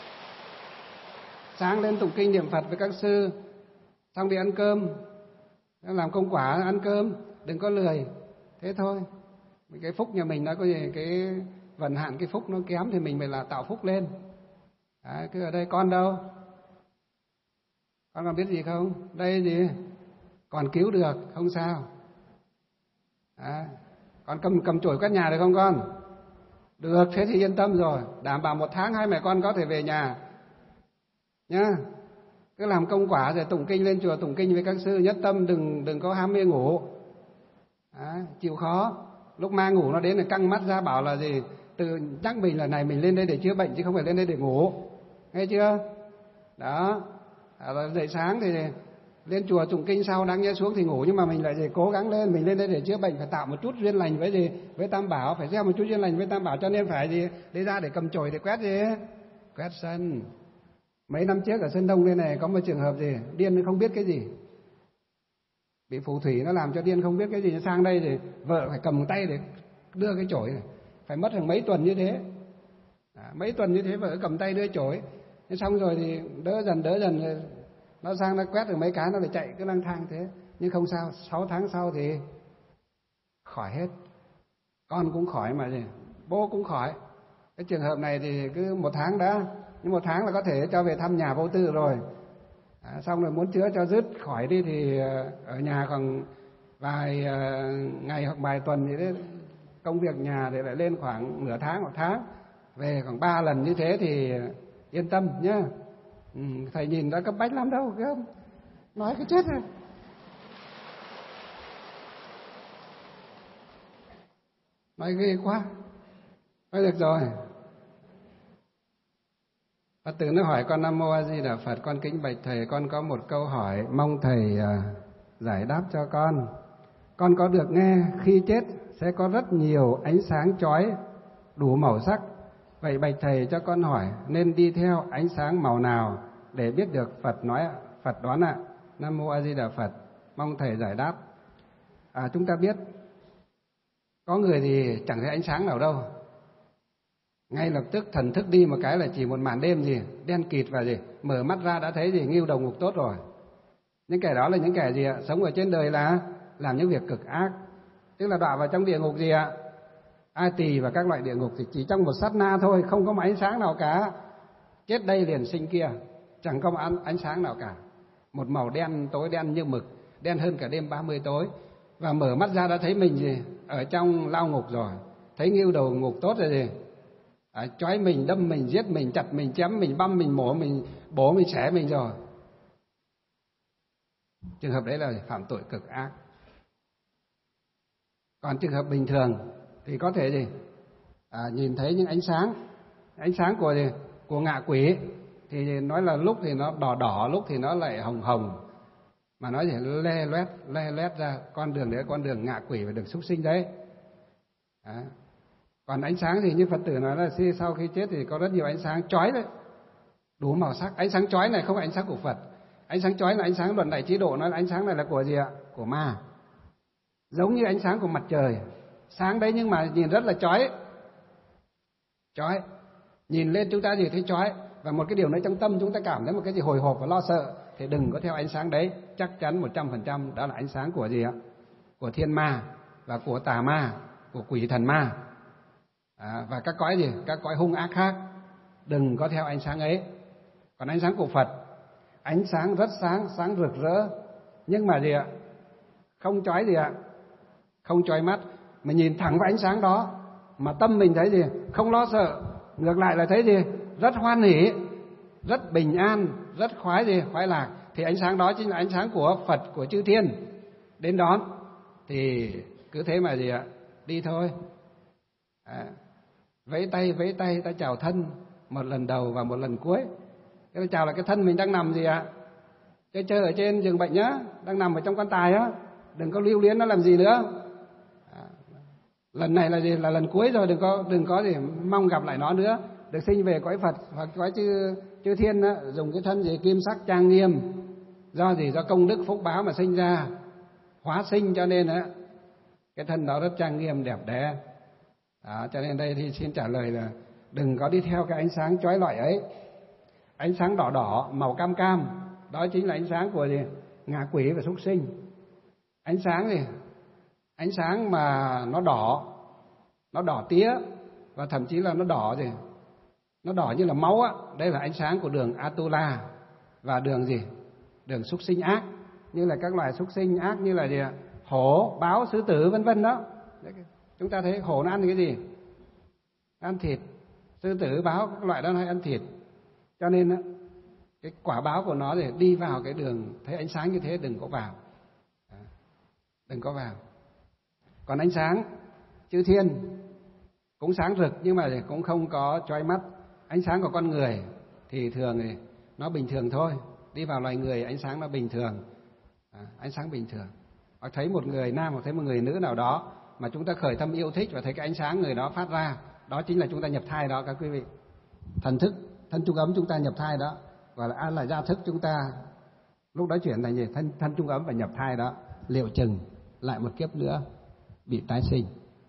Sáng lên tụng kinh niệm Phật với các sư, xong đi ăn cơm, làm công quả ăn cơm, đừng có lười. Thế thôi. Cái phúc nhà mình nó có gì, cái vận hạn cái phúc nó kém thì mình phải là tạo phúc lên. Đấy, cứ ở đây con đâu? Con còn biết gì không? Đây gì? Còn cứu được, không sao. Đấy. Con cầm chổi quét nhà được không con? Được, thế thì yên tâm rồi. Đảm bảo 1 tháng hai mẹ con có thể về nhà nhá. Cứ làm công quả rồi tụng kinh, lên chùa tụng kinh với các sư, nhất tâm đừng có ham mê ngủ. Đấy, chịu khó. Lúc ma ngủ nó đến là căng mắt ra bảo là gì? tự nhắc mình là này mình lên đây để chữa bệnh chứ không phải lên đây để ngủ, nghe chưa? Đó, dậy sáng thì lên chùa tụng kinh sau đáng nhẽ xuống thì ngủ, nhưng mà mình lại cố gắng lên, mình lên đây để chữa bệnh, phải tạo một chút duyên lành với gì, với Tam Bảo, phải gieo một chút duyên lành với Tam Bảo, cho nên phải gì, đi ra để cầm chổi để quét gì, quét sân. Mấy năm trước ở Sơn Đông đây này có một trường hợp gì, điên không biết cái gì, bị phù thủy nó làm cho điên không biết cái gì, sang đây thì vợ phải cầm tay để đưa cái chổi này, phải mất hàng mấy tuần như thế, mấy tuần như thế vợ cầm tay đưa chổi, thế xong rồi thì đỡ dần nó sang nó quét được mấy cái nó lại chạy cứ lang thang thế, nhưng không sao, 6 tháng sau thì khỏi hết, con cũng khỏi mà gì, bố cũng khỏi. Cái trường hợp này thì cứ 1 tháng đã, nhưng 1 tháng là có thể cho về thăm nhà vô tư rồi. Xong rồi muốn chữa cho dứt khỏi đi thì ở nhà còn vài ngày hoặc vài tuần thì đấy, công việc nhà thì lại lên khoảng nửa tháng, 1 tháng, về khoảng 3 lần như thế thì yên tâm nhá. Thầy nhìn đã cấp bách lắm đâu, không nói cái chết rồi. Nói ghê quá. Nói được rồi. Phật tử nó hỏi con: Nam Mô A Di Đà Phật, con kính bạch thầy, con có một câu hỏi mong thầy giải đáp cho con. Con có được nghe khi chết sẽ có rất nhiều ánh sáng chói đủ màu sắc. Vậy bạch thầy cho con hỏi nên đi theo ánh sáng màu nào để biết được Phật đoán ạ? Nam Mô A Di Đà Phật, mong thầy giải đáp. Chúng ta biết có người thì chẳng thấy ánh sáng nào đâu, ngay lập tức thần thức đi một cái là chỉ một màn đêm gì đen kịt và gì mở mắt ra đã thấy gì ngưu đầu ngục tốt rồi. Những kẻ đó là những kẻ gì ạ? Sống ở trên đời là làm những việc cực ác, tức là đọa vào trong địa ngục gì ạ? A Tỳ và các loại địa ngục thì chỉ trong một sát na thôi, không có một ánh sáng nào cả. Chết đây liền sinh kia, chẳng có một ánh sáng nào cả, một màu đen tối đen như mực, đen hơn cả đêm 30 tối. Và mở mắt ra đã thấy mình gì ở trong lao ngục rồi, thấy ngưu đầu ngục tốt rồi gì, trói mình, đâm mình, giết mình, chặt mình, chém mình, băm mình, mổ mình, bổ mình, xẻ mình rồi. Trường hợp đấy là phạm tội cực ác. Còn trường hợp bình thường thì có thể gì nhìn thấy những ánh sáng của gì, của ngạ quỷ, thì nói là lúc thì nó đỏ đỏ, lúc thì nó lại hồng hồng, mà nói thì le loét ra con đường đấy, con đường ngạ quỷ và đường súc sinh đấy. Còn ánh sáng thì như Phật tử nói là sau khi chết thì có rất nhiều ánh sáng chói đấy, đủ màu sắc. Ánh sáng chói này không phải ánh sáng của Phật. Ánh sáng chói là ánh sáng Luận Đại Trí Độ, nói là ánh sáng này là của gì ạ? Của ma. Giống như ánh sáng của mặt trời, sáng đấy nhưng mà nhìn rất là chói. Chói. Nhìn lên chúng ta gì thấy chói. Và một cái điều nữa trong tâm chúng ta cảm thấy một cái gì hồi hộp và lo sợ thì đừng có theo ánh sáng đấy. Chắc chắn 100% đó là ánh sáng của gì ạ? Của thiên ma và của tà ma, của quỷ thần ma. Và các cõi gì? Các cõi hung ác khác. Đừng có theo ánh sáng ấy. Còn ánh sáng của Phật, ánh sáng rất sáng, sáng rực rỡ, nhưng mà gì ạ? Không chói gì ạ? Không chói mắt. Mình nhìn thẳng vào ánh sáng đó mà tâm mình thấy gì? Không lo sợ, ngược lại là thấy gì? Rất hoan hỉ, rất bình an, rất khoái gì? Khoái lạc. Thì ánh sáng đó chính là ánh sáng của Phật, của chư thiên đến đón. Thì cứ thế mà gì ạ? Đi thôi. Vẫy tay ta chào thân một lần đầu và một lần cuối. Cái là chào là cái thân mình đang nằm gì ạ? Chơi ở trên giường bệnh nhá, đang nằm ở trong quan tài á, đừng có lưu luyến nó làm gì nữa. Lần này là gì? Là lần cuối rồi, đừng có gì mong gặp lại nó nữa. Được sinh về cõi Phật hoặc cõi chư thiên á, dùng cái thân gì kim sắc trang nghiêm, do gì? Do công đức phúc báo mà sinh ra, hóa sinh, cho nên á cái thân đó rất trang nghiêm đẹp đẽ. Cho nên đây thì xin trả lời là đừng có đi theo cái ánh sáng chói lọi ấy. Ánh sáng đỏ đỏ, màu cam cam, đó chính là ánh sáng của gì? Ngạ quỷ và súc sinh. Ánh sáng gì? Ánh sáng mà nó đỏ tía, và thậm chí là nó đỏ gì? Nó đỏ như là máu á. Đây là ánh sáng của đường Atula và đường gì? Đường súc sinh ác, như là các loài súc sinh ác như là gì? Hổ, báo, sư tử vân vân đó. Đấy, chúng ta thấy hổ nó ăn cái gì? Ăn thịt. Sư tử, báo, các loại đó nó hay ăn thịt. Cho nên á, cái quả báo của nó để đi vào cái đường thấy ánh sáng như thế đừng có vào. Đừng có vào. Còn ánh sáng chư thiên cũng sáng rực nhưng mà cũng không có chói mắt. Ánh sáng của con người thì thường thì nó bình thường thôi, đi vào loài người ánh sáng nó bình thường, ánh sáng bình thường. Hoặc thấy một người nam hoặc thấy một người nữ nào đó mà chúng ta khởi tâm yêu thích và thấy cái ánh sáng người đó phát ra, đó chính là chúng ta nhập thai đó các quý vị. Thần thức, thân trung ấm chúng ta nhập thai đó, gọi là gia thức chúng ta lúc đó chuyển thành gì? Thân trung ấm và nhập thai đó, liệu chừng lại một kiếp nữa bị tái sinh.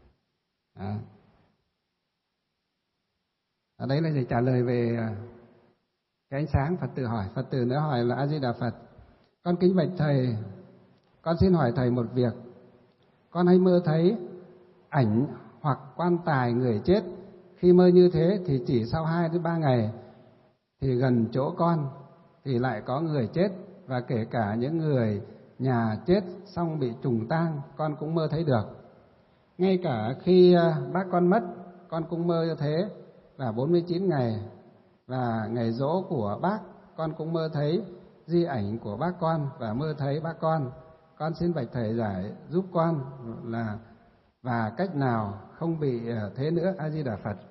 Đấy là để trả lời về cái ánh sáng. Phật tử hỏi, Phật tử nữa hỏi là A Di Đà Phật, con kính bạch thầy, con xin hỏi thầy một việc. Con hay mơ thấy ảnh hoặc quan tài người chết. Khi mơ như thế thì chỉ sau 2 đến 3 ngày thì gần chỗ con thì lại có người chết, và kể cả những người nhà chết xong bị trùng tang con cũng mơ thấy được. Ngay cả khi bác con mất con cũng mơ như thế, và 49 ngày và ngày giỗ của bác con cũng mơ thấy di ảnh của bác con và mơ thấy bác con. Con xin bạch thầy giải giúp con là và cách nào không bị thế nữa. A Di Đà Phật.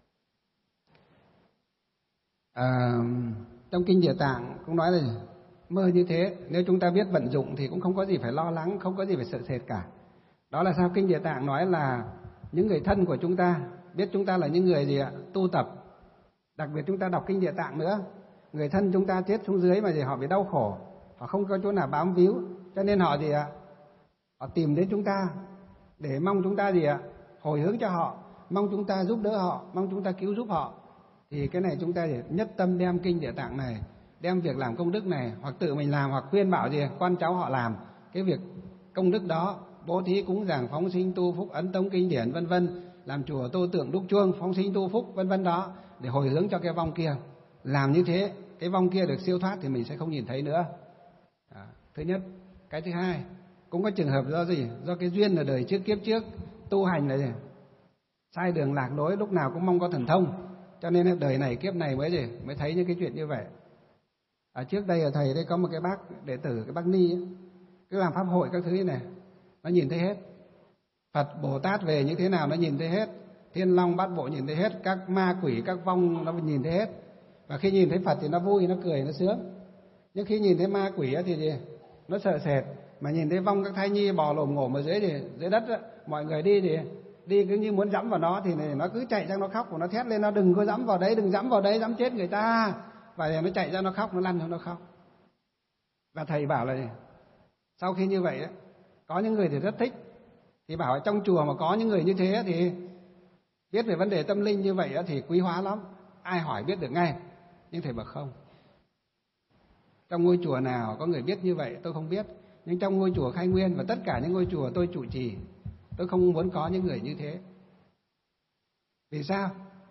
Trong kinh Địa Tạng cũng nói là mơ như thế, nếu chúng ta biết vận dụng thì cũng không có gì phải lo lắng, không có gì phải sợ sệt cả. Đó là sao? Kinh Địa Tạng nói là những người thân của chúng ta biết chúng ta là những người gì ạ? Tu tập. Đặc biệt chúng ta đọc kinh Địa Tạng nữa, người thân chúng ta chết xuống dưới mà gì họ bị đau khổ, họ không có chỗ nào bám víu, cho nên họ gì ạ? Họ tìm đến chúng ta để mong chúng ta gì ạ? Hồi hướng cho họ, mong chúng ta giúp đỡ họ, mong chúng ta cứu giúp họ. Thì cái này chúng ta nhất tâm đem kinh Địa Tạng này, đem việc làm công đức này, hoặc tự mình làm hoặc khuyên bảo gì con cháu họ làm cái việc công đức đó, bố thí cúng dường, phóng sinh tu phúc, ấn tống kinh điển vân vân, làm chùa tô tượng đúc chuông, phóng sinh tu phúc vân vân đó, để hồi hướng cho cái vong kia. Làm như thế cái vong kia được siêu thoát thì mình sẽ không nhìn thấy nữa. Thứ nhất. Cái thứ hai, cũng có trường hợp do gì? Do cái duyên ở đời trước, kiếp trước tu hành là gì? Sai đường lạc lối, lúc nào cũng mong có thần thông, cho nên đời này kiếp này mới thấy những cái chuyện như vậy. Trước đây ở thầy đây có một cái bác đệ tử, cái bác Ni ấy, cứ làm pháp hội các thứ này, nó nhìn thấy hết. Phật Bồ Tát về như thế nào nó nhìn thấy hết, Thiên Long Bát Bộ nhìn thấy hết, các ma quỷ các vong nó nhìn thấy hết. Và khi nhìn thấy Phật thì nó vui, nó cười, nó sướng. Nhưng khi nhìn thấy ma quỷ thì gì? Nó sợ sệt. Mà nhìn thấy vong các thai nhi bò lồm ngổm ở dưới đất đó, mọi người đi cứ như muốn dẫm vào nó thì nó cứ chạy sang nó khóc, và nó thét lên, nó đừng có dẫm vào đấy, đừng dẫm vào đấy, dẫm chết người ta. Và nó chạy ra nó khóc, nó lăn ra nó khóc. Và thầy bảo là sau khi như vậy có những người thì rất thích, thì bảo trong chùa mà có những người như thế thì biết về vấn đề tâm linh như vậy thì quý hóa lắm, ai hỏi biết được ngay. Nhưng thầy bảo không, trong ngôi chùa nào có người biết như vậy tôi không biết, nhưng trong ngôi chùa Khai Nguyên và tất cả những ngôi chùa tôi trụ trì, tôi không muốn có những người như thế. Vì sao?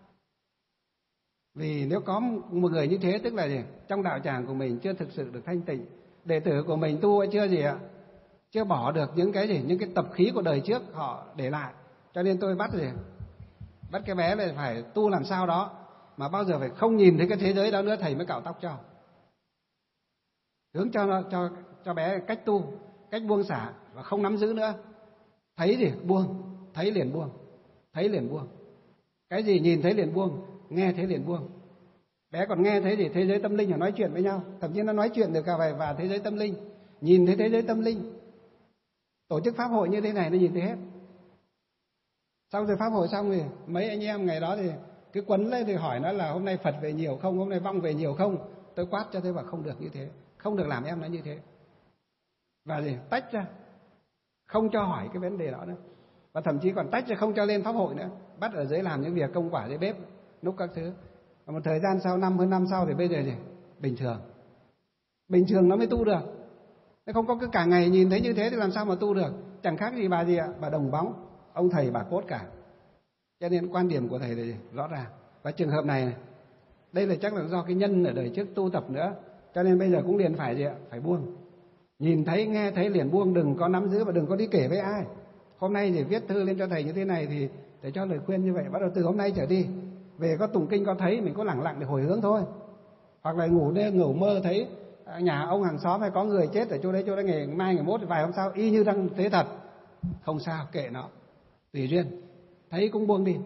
Vì nếu có một người như thế tức là gì? Trong đạo tràng của mình chưa thực sự được thanh tịnh, đệ tử của mình tu chưa gì ạ? Chưa bỏ được những cái tập khí của đời trước họ để lại. Cho nên tôi bắt cái bé này phải tu làm sao đó mà bao giờ phải không nhìn thấy cái thế giới đó nữa, thầy mới cạo tóc cho. Hướng cho bé cách tu, cách buông xả và không nắm giữ nữa. Thấy gì buông, thấy liền buông, thấy liền buông. Cái gì nhìn thấy liền buông, nghe thấy liền buông. Bé còn nghe thấy thế giới tâm linh và nói chuyện với nhau, thậm chí nó nói chuyện được cả vào thế giới tâm linh, nhìn thấy thế giới tâm linh. Tổ chức pháp hội như thế này nó nhìn thấy hết. Sau rồi pháp hội xong thì mấy anh em ngày đó thì cứ quấn lên thì hỏi nó là hôm nay Phật về nhiều không, hôm nay vong về nhiều không. Tôi quát cho thế và không được như thế, không được làm em nó như thế. Và tách ra, không cho hỏi cái vấn đề đó nữa. Và thậm chí còn tách ra không cho lên pháp hội nữa, bắt ở dưới làm những việc công quả dưới bếp, núc các thứ. Và một thời gian sau, hơn năm sau thì bây giờ bình thường. Bình thường nó mới tu được. Nó không có cứ cả ngày nhìn thấy như thế thì làm sao mà tu được. Chẳng khác gì bà ạ? Bà đồng bóng, ông thầy bà cốt cả. Cho nên quan điểm của thầy là rõ ràng. Và trường hợp này, đây là chắc là do cái nhân ở đời trước tu tập nữa. Cho nên bây giờ cũng liền phải phải buông. Nhìn thấy, nghe thấy liền buông, đừng có nắm giữ và đừng có đi kể với ai. Hôm nay thì viết thư lên cho thầy như thế này thì để cho lời khuyên như vậy. Bắt đầu từ hôm nay trở đi, về có tụng kinh có thấy, mình có lẳng lặng để hồi hướng thôi. Hoặc là ngủ mơ thấy nhà ông hàng xóm hay có người chết ở chỗ đấy ngày mai ngày mốt vài hôm sau y như đang thế thật, không sao, kệ nó, tùy duyên, thấy cũng buông đi.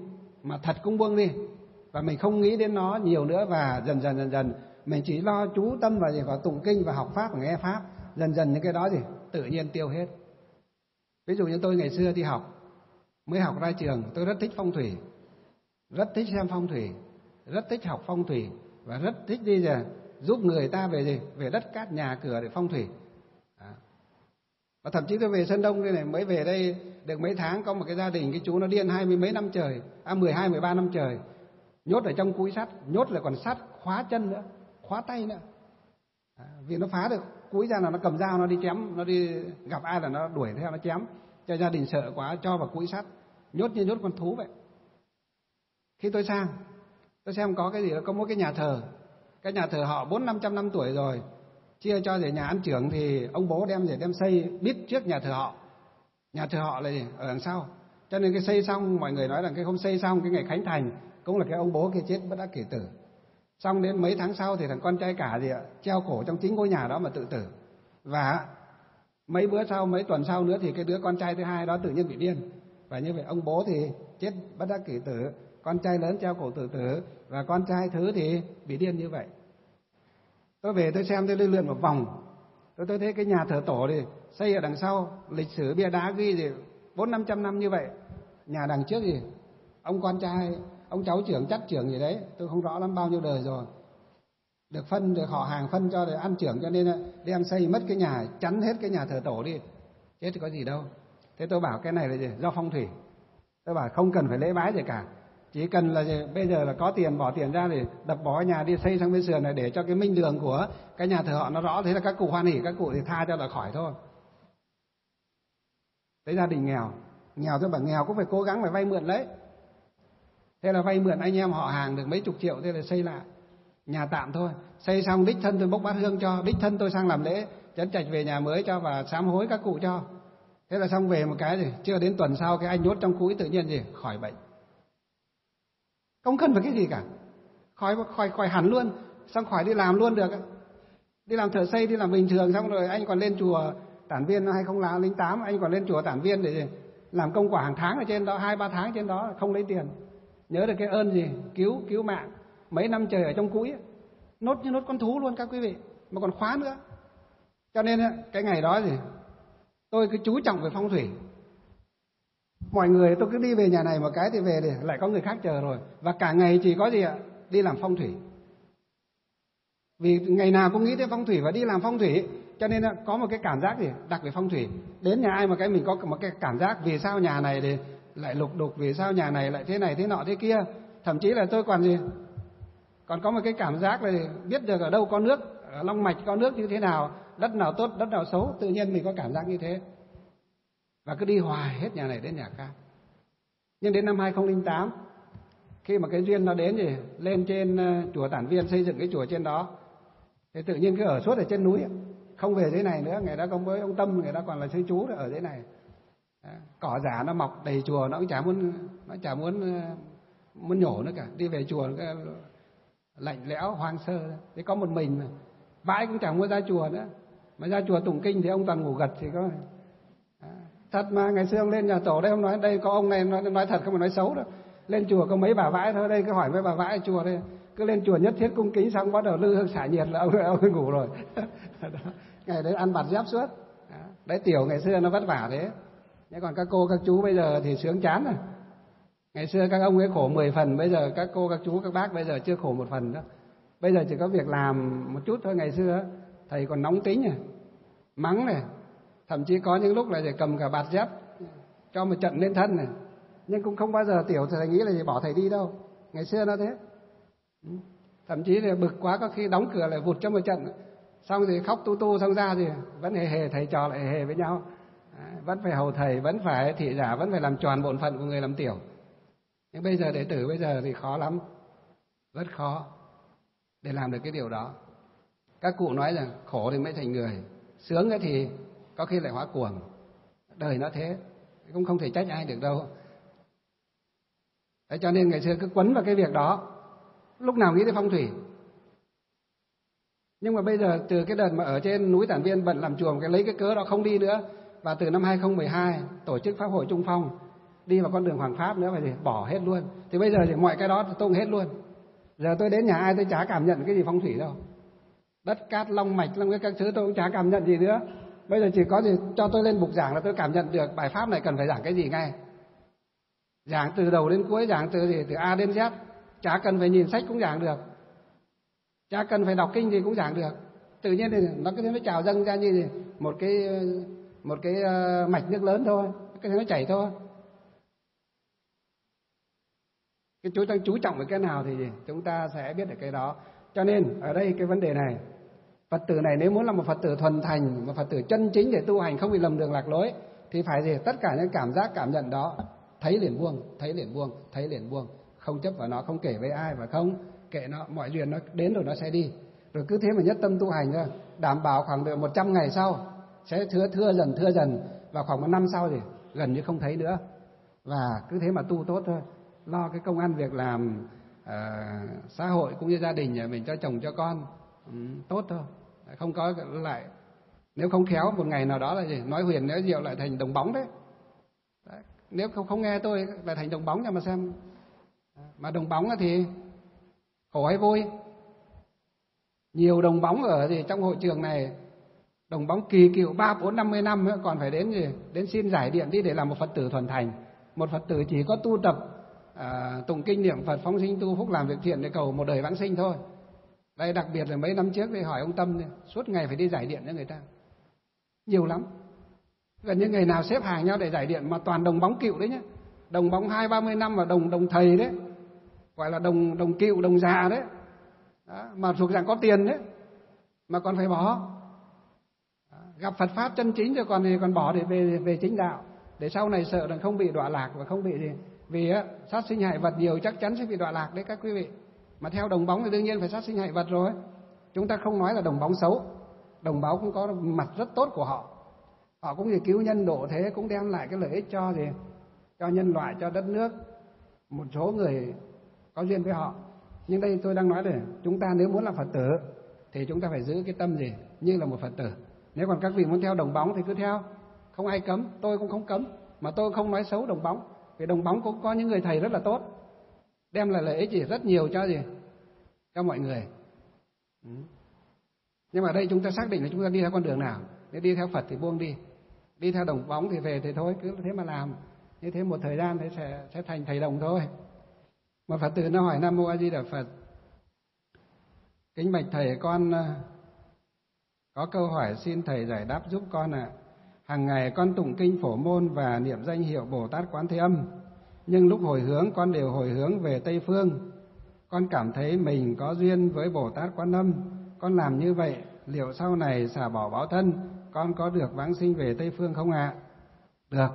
mà thật cũng buông đi, và mình không nghĩ đến nó nhiều nữa, và dần dần mình chỉ lo chú tâm vào tụng kinh và học pháp và nghe pháp. Dần dần những cái đó tự nhiên tiêu hết. Ví dụ như tôi ngày xưa đi học, mới học ra trường, tôi rất thích phong thủy, rất thích xem phong thủy, rất thích học phong thủy, và rất thích đi giúp người ta về đất cát nhà cửa để phong thủy. Và thậm chí tôi về Sơn Đông đây này, mới về đây được mấy tháng, có một cái gia đình, cái chú nó điên 20 mấy năm trời, 12, 13 năm trời, nhốt ở trong cúi sắt, nhốt lại còn sắt khóa chân nữa, khóa tay nữa. Vì nó phá được cúi ra là nó cầm dao nó đi chém, nó đi gặp ai là nó đuổi theo nó chém, cho gia đình sợ quá cho vào cúi sắt, nhốt như nhốt con thú vậy. Khi tôi sang, tôi xem có cái gì đó, có một cái nhà thờ, cái nhà thờ họ 400-500 năm tuổi rồi, chia cho để nhà ăn trưởng thì ông bố đem xây bít trước nhà thờ họ. Nhà thờ họ là gì? Ở đằng sau. Cho nên cái xây xong, mọi người nói là cái hôm xây xong, cái ngày khánh thành cũng là cái ông bố kia chết bất đắc kỳ tử. Xong đến mấy tháng sau thì thằng con trai cả treo cổ trong chính ngôi nhà đó mà tự tử. Và mấy bữa sau, mấy tuần sau nữa thì cái đứa con trai thứ hai đó tự nhiên bị điên. Và như vậy ông bố thì chết bất đắc kỳ tử, con trai lớn treo cổ tự tử, và con trai thứ thì bị điên như vậy. Tôi về tôi xem, tôi lượn một vòng, tôi thấy cái nhà thờ tổ thì xây ở đằng sau, lịch sử bia đá ghi thì 400-500 năm như vậy. Nhà đằng trước thì ông con trai, ông cháu trưởng, chắc trưởng gì đấy, tôi không rõ lắm bao nhiêu đời rồi, được họ hàng phân cho để ăn trưởng, cho nên đem xây mất cái nhà, chắn hết cái nhà thờ tổ đi. Chết thì có gì đâu. Thế tôi bảo cái này là gì? Do phong thủy. Tôi bảo không cần phải lễ bái gì cả, chỉ cần là bây giờ là có tiền, bỏ tiền ra để đập bỏ nhà đi xây sang bên sườn này, để cho cái minh đường của cái nhà thờ họ nó rõ, thế là các cụ hoan hỉ, các cụ thì tha cho là khỏi thôi. Đấy, gia đình nghèo tôi bảo nghèo cũng phải cố gắng phải vay mượn lấy. Thế là vay mượn anh em họ hàng được mấy chục triệu, thế là xây lại nhà tạm thôi. Xây xong đích thân tôi bốc bát hương cho, đích thân tôi sang làm lễ chấn trạch về nhà mới cho, và sám hối các cụ cho. Thế là xong về một cái gì, chưa đến tuần sau cái anh nhốt trong cúi tự nhiên khỏi bệnh. Không cần phải cái gì cả, khỏi hẳn luôn, xong khỏi đi làm luôn được. Đi làm thợ xây, đi làm bình thường, xong rồi anh còn lên chùa Tản Viên năm 2008, anh còn lên chùa Tản Viên để làm công quả hàng tháng ở trên đó, 2-3 tháng trên đó không lấy tiền. Nhớ được cái ơn cứu mạng mấy năm trời ở trong cúi, nốt như nốt con thú luôn các quý vị, mà còn khóa nữa. Cho nên cái ngày đó tôi cứ chú trọng về phong thủy. Mọi người tôi cứ đi về nhà này một cái thì về để lại có người khác chờ rồi, và cả ngày chỉ có đi làm phong thủy. Vì ngày nào cũng nghĩ đến phong thủy và đi làm phong thủy, cho nên có một cái cảm giác đặc về phong thủy. Đến nhà ai mà mình có một cái cảm giác vì sao nhà này thì lại lục đục, vì sao nhà này lại thế này thế nọ thế kia. Thậm chí là tôi còn có một cái cảm giác là biết được ở đâu có nước, ở long mạch có nước như thế nào, đất nào tốt, đất nào xấu, tự nhiên mình có cảm giác như thế. Và cứ đi hoài hết nhà này đến nhà khác. Nhưng đến năm 2008, khi mà cái duyên nó đến thì lên trên chùa Tản Viên xây dựng cái chùa trên đó, thì tự nhiên cứ ở suốt ở trên núi, không về dưới này nữa. Ngày đó có với ông Tâm, người ta còn là sư chú ở dưới này. Cỏ giả nó mọc đầy chùa, nó cũng chả muốn nhổ nữa cả. Đi về chùa cái lạnh lẽo hoang sơ, thế có một mình mà vãi cũng chẳng muốn ra chùa nữa. Mà ra chùa tụng kinh thì ông toàn ngủ gật thì có. Thật mà, ngày xưa ông lên nhà tổ đây, ông nói đây có ông này nói thật không phải nói xấu đâu. Lên chùa có mấy bà vãi thôi, đây cứ hỏi mấy bà vãi ở chùa đây, cứ lên chùa nhất thiết cung kính xong bắt đầu lư hương xả nhiệt là ông ngủ rồi. Ngày đấy ăn bạt giáp suốt. Đấy, tiểu ngày xưa nó vất vả thế. Nhưng còn các cô các chú bây giờ thì sướng chán rồi. Ngày xưa các ông ấy khổ 10 phần, bây giờ các cô các chú các bác bây giờ chưa khổ 1 phần đó. Bây giờ chỉ có việc làm một chút thôi. Ngày xưa thầy còn nóng tính này, mắng này, thậm chí có những lúc là để cầm cả bạt dép cho một trận lên thân này. Nhưng cũng không bao giờ tiểu thầy nghĩ là gì bỏ thầy đi đâu. Ngày xưa nó thế. Thậm chí là bực quá có khi đóng cửa lại vụt cho một trận, xong thì khóc tu xong ra thì vẫn hề thầy trò lại hề với nhau. Vẫn phải hầu thầy, vẫn phải thị giả, vẫn phải làm tròn bổn phận của người làm tiểu. Nhưng bây giờ đệ tử bây giờ thì khó lắm, rất khó để làm được cái điều đó. Các cụ nói rằng khổ thì mới thành người, sướng thì có khi lại hóa cuồng. Đời nó thế, cũng không thể trách ai được đâu. Đấy, cho nên ngày xưa cứ quấn vào cái việc đó, lúc nào nghĩ đến phong thủy. Nhưng mà bây giờ từ cái đợt mà ở trên núi Tản Viên bận làm chùa, lấy cái cớ đó không đi nữa. Và từ năm 2012 tổ chức Pháp hội Trung Phong, đi vào con đường hoàng pháp nữa, phải gì bỏ hết luôn. Thì bây giờ thì mọi cái đó tôi tung hết luôn. Giờ tôi đến nhà ai tôi chả cảm nhận cái gì phong thủy đâu, đất cát long mạch long cái các thứ tôi cũng chả cảm nhận gì nữa. Bây giờ chỉ có gì cho tôi lên bục giảng là tôi cảm nhận được bài pháp này cần phải giảng cái gì ngay. Giảng từ đầu đến cuối, giảng từ gì, từ A đến Z, chả cần phải nhìn sách cũng giảng được, chả cần phải đọc kinh gì cũng giảng được. Tự nhiên thì nó cứ thế nó trào dâng ra như một cái mạch nước lớn thôi, cái thế nó chảy thôi. Cái chú trọng về cái nào thì chúng ta sẽ biết được cái đó. Cho nên ở đây cái vấn đề này, Phật tử này nếu muốn là một Phật tử thuần thành, một Phật tử chân chính để tu hành không bị lầm đường lạc lối, thì phải gì? Tất cả những cảm giác cảm nhận đó thấy liền buông, thấy liền buông, thấy liền buông, không chấp vào nó, không kể với ai và không kệ nó, mọi duyên nó đến rồi nó sẽ đi. Rồi cứ thế mà nhất tâm tu hành thôi, đảm bảo khoảng được 100 ngày sau sẽ thưa dần và khoảng 1 năm sau thì gần như không thấy nữa. Và cứ thế mà tu tốt thôi, lo cái công ăn việc làm xã hội cũng như gia đình nhà mình, cho chồng cho con tốt thôi, không có lại nếu không khéo một ngày nào đó là gì nói huyền nói diệu lại thành đồng bóng đấy. Nếu không nghe tôi lại thành đồng bóng cho mà xem. Mà đồng bóng thì khổ hay vui? Nhiều đồng bóng ở trong hội trường này, đồng bóng kỳ cựu 3, 4, 50 năm còn phải đến xin giải điện đi để làm một Phật tử thuần thành. Một Phật tử chỉ có tu tập tụng kinh niệm Phật, phóng sinh tu phúc, làm việc thiện để cầu một đời vãng sinh thôi. Đây đặc biệt là mấy năm trước thì hỏi ông Tâm suốt ngày phải đi giải điện cho người ta, nhiều lắm, gần như ngày nào xếp hàng nhau để giải điện, mà toàn đồng bóng cựu đấy nhé, đồng bóng 20, 30 năm và đồng thầy đấy, gọi là đồng cựu, đồng già đấy. Đó, mà thuộc dạng có tiền đấy mà còn phải bỏ. Đó, gặp Phật pháp chân chính rồi còn bỏ để về chính đạo, để sau này sợ là không bị đọa lạc và không bị gì. Vì sát sinh hại vật nhiều chắc chắn sẽ bị đọa lạc đấy các quý vị. Mà theo đồng bóng thì đương nhiên phải sát sinh hại vật rồi. Chúng ta không nói là đồng bóng xấu, đồng bóng cũng có mặt rất tốt của họ. Họ cũng như cứu nhân độ thế, cũng đem lại cái lợi ích cho nhân loại, cho đất nước, một số người có duyên với họ. Nhưng đây tôi đang nói là chúng ta nếu muốn làm Phật tử thì chúng ta phải giữ cái tâm gì như là một Phật tử. Nếu còn các vị muốn theo đồng bóng thì cứ theo, không ai cấm, tôi cũng không cấm, mà tôi không nói xấu đồng bóng. Vì đồng bóng cũng có những người thầy rất là tốt, đem lại lợi ích rất nhiều cho mọi người. Nhưng mà đây chúng ta xác định là chúng ta đi theo con đường nào. Nếu đi theo Phật thì buông đi theo đồng bóng thì về thì thôi, cứ thế mà làm. Như thế một thời gian thì sẽ thành thầy đồng thôi. Một Phật tử nó hỏi: Nam Mô A Di Đà Phật, kính bạch thầy, con có câu hỏi xin thầy giải đáp giúp con ạ. Hàng ngày con tụng kinh Phổ Môn và niệm danh hiệu Bồ Tát Quán Thế Âm, nhưng lúc hồi hướng con đều hồi hướng về Tây Phương. Con cảm thấy mình có duyên với Bồ Tát Quán Âm. Con làm như vậy liệu sau này xả bỏ báo thân, con có được vãng sinh về Tây Phương không ạ? Được.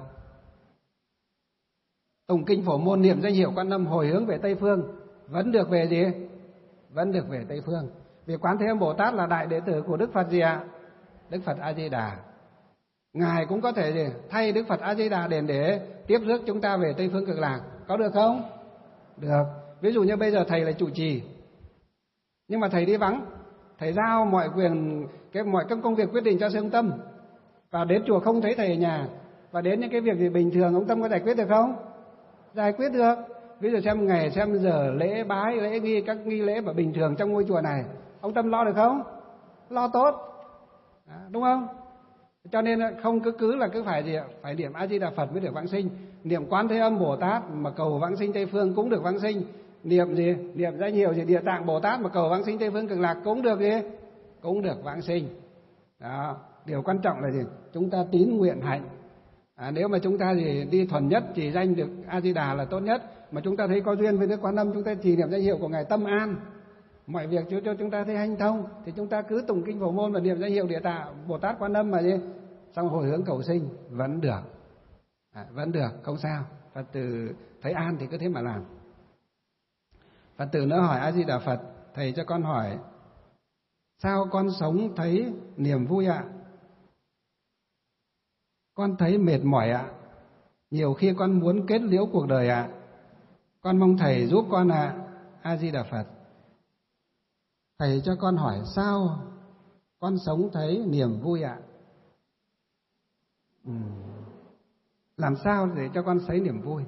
Tụng kinh Phổ Môn, niệm danh hiệu Quan Âm, hồi hướng về Tây Phương, vẫn được về gì? Vẫn được về Tây Phương. Vì Quán Thế Âm Bồ Tát là đại đệ tử của Đức Phật gì ạ? Đức Phật A Di Đà. Ngài cũng có thể thay Đức Phật A Di Đà để tiếp rước chúng ta về Tây Phương Cực Lạc, có được không? Được. Ví dụ như bây giờ thầy là trụ trì, nhưng mà thầy đi vắng, thầy giao mọi quyền, mọi các công việc quyết định cho sư ông Tâm, và đến chùa không thấy thầy ở nhà, và đến những cái việc gì bình thường ông Tâm có giải quyết được không? Giải quyết được. Ví dụ xem ngày xem giờ lễ bái, lễ nghi, các nghi lễ mà bình thường trong ngôi chùa này, ông Tâm lo được không? Lo tốt. Đúng không? Cho nên không cứ là cứ phải gì ạ? Phải niệm A Di Đà Phật mới được vãng sinh, niệm Quán Thế Âm Bồ Tát mà cầu vãng sinh Tây Phương cũng được vãng sinh, niệm gì? Niệm danh hiệu gì? Địa Tạng Bồ Tát mà cầu vãng sinh Tây Phương Cực Lạc cũng được gì? Cũng được vãng sinh. Đó, điều quan trọng là gì? Chúng ta tín nguyện hạnh. Nếu mà chúng ta đi thuần nhất chỉ danh được A Di Đà là tốt nhất, mà chúng ta thấy có duyên với Đức Quán Âm, chúng ta chỉ niệm danh hiệu của Ngài tâm an, mọi việc cho chúng ta thấy hanh thông, thì chúng ta cứ tụng kinh Phổ Môn và niệm danh hiệu Địa Tạng Bồ Tát Quán Âm mà xong hồi hướng cầu sinh vẫn được. Vẫn được, không sao. Phật tử thấy an thì cứ thế mà làm. Phật tử nó hỏi: A Di Đà Phật, thầy cho con hỏi, sao con sống thấy niềm vui ạ? Con thấy mệt mỏi ạ. Nhiều khi con muốn kết liễu cuộc đời ạ. Con mong thầy giúp con ạ. A Di Đà Phật. Thầy cho con hỏi sao con sống thấy niềm vui ạ? Làm sao để cho con thấy niềm vui?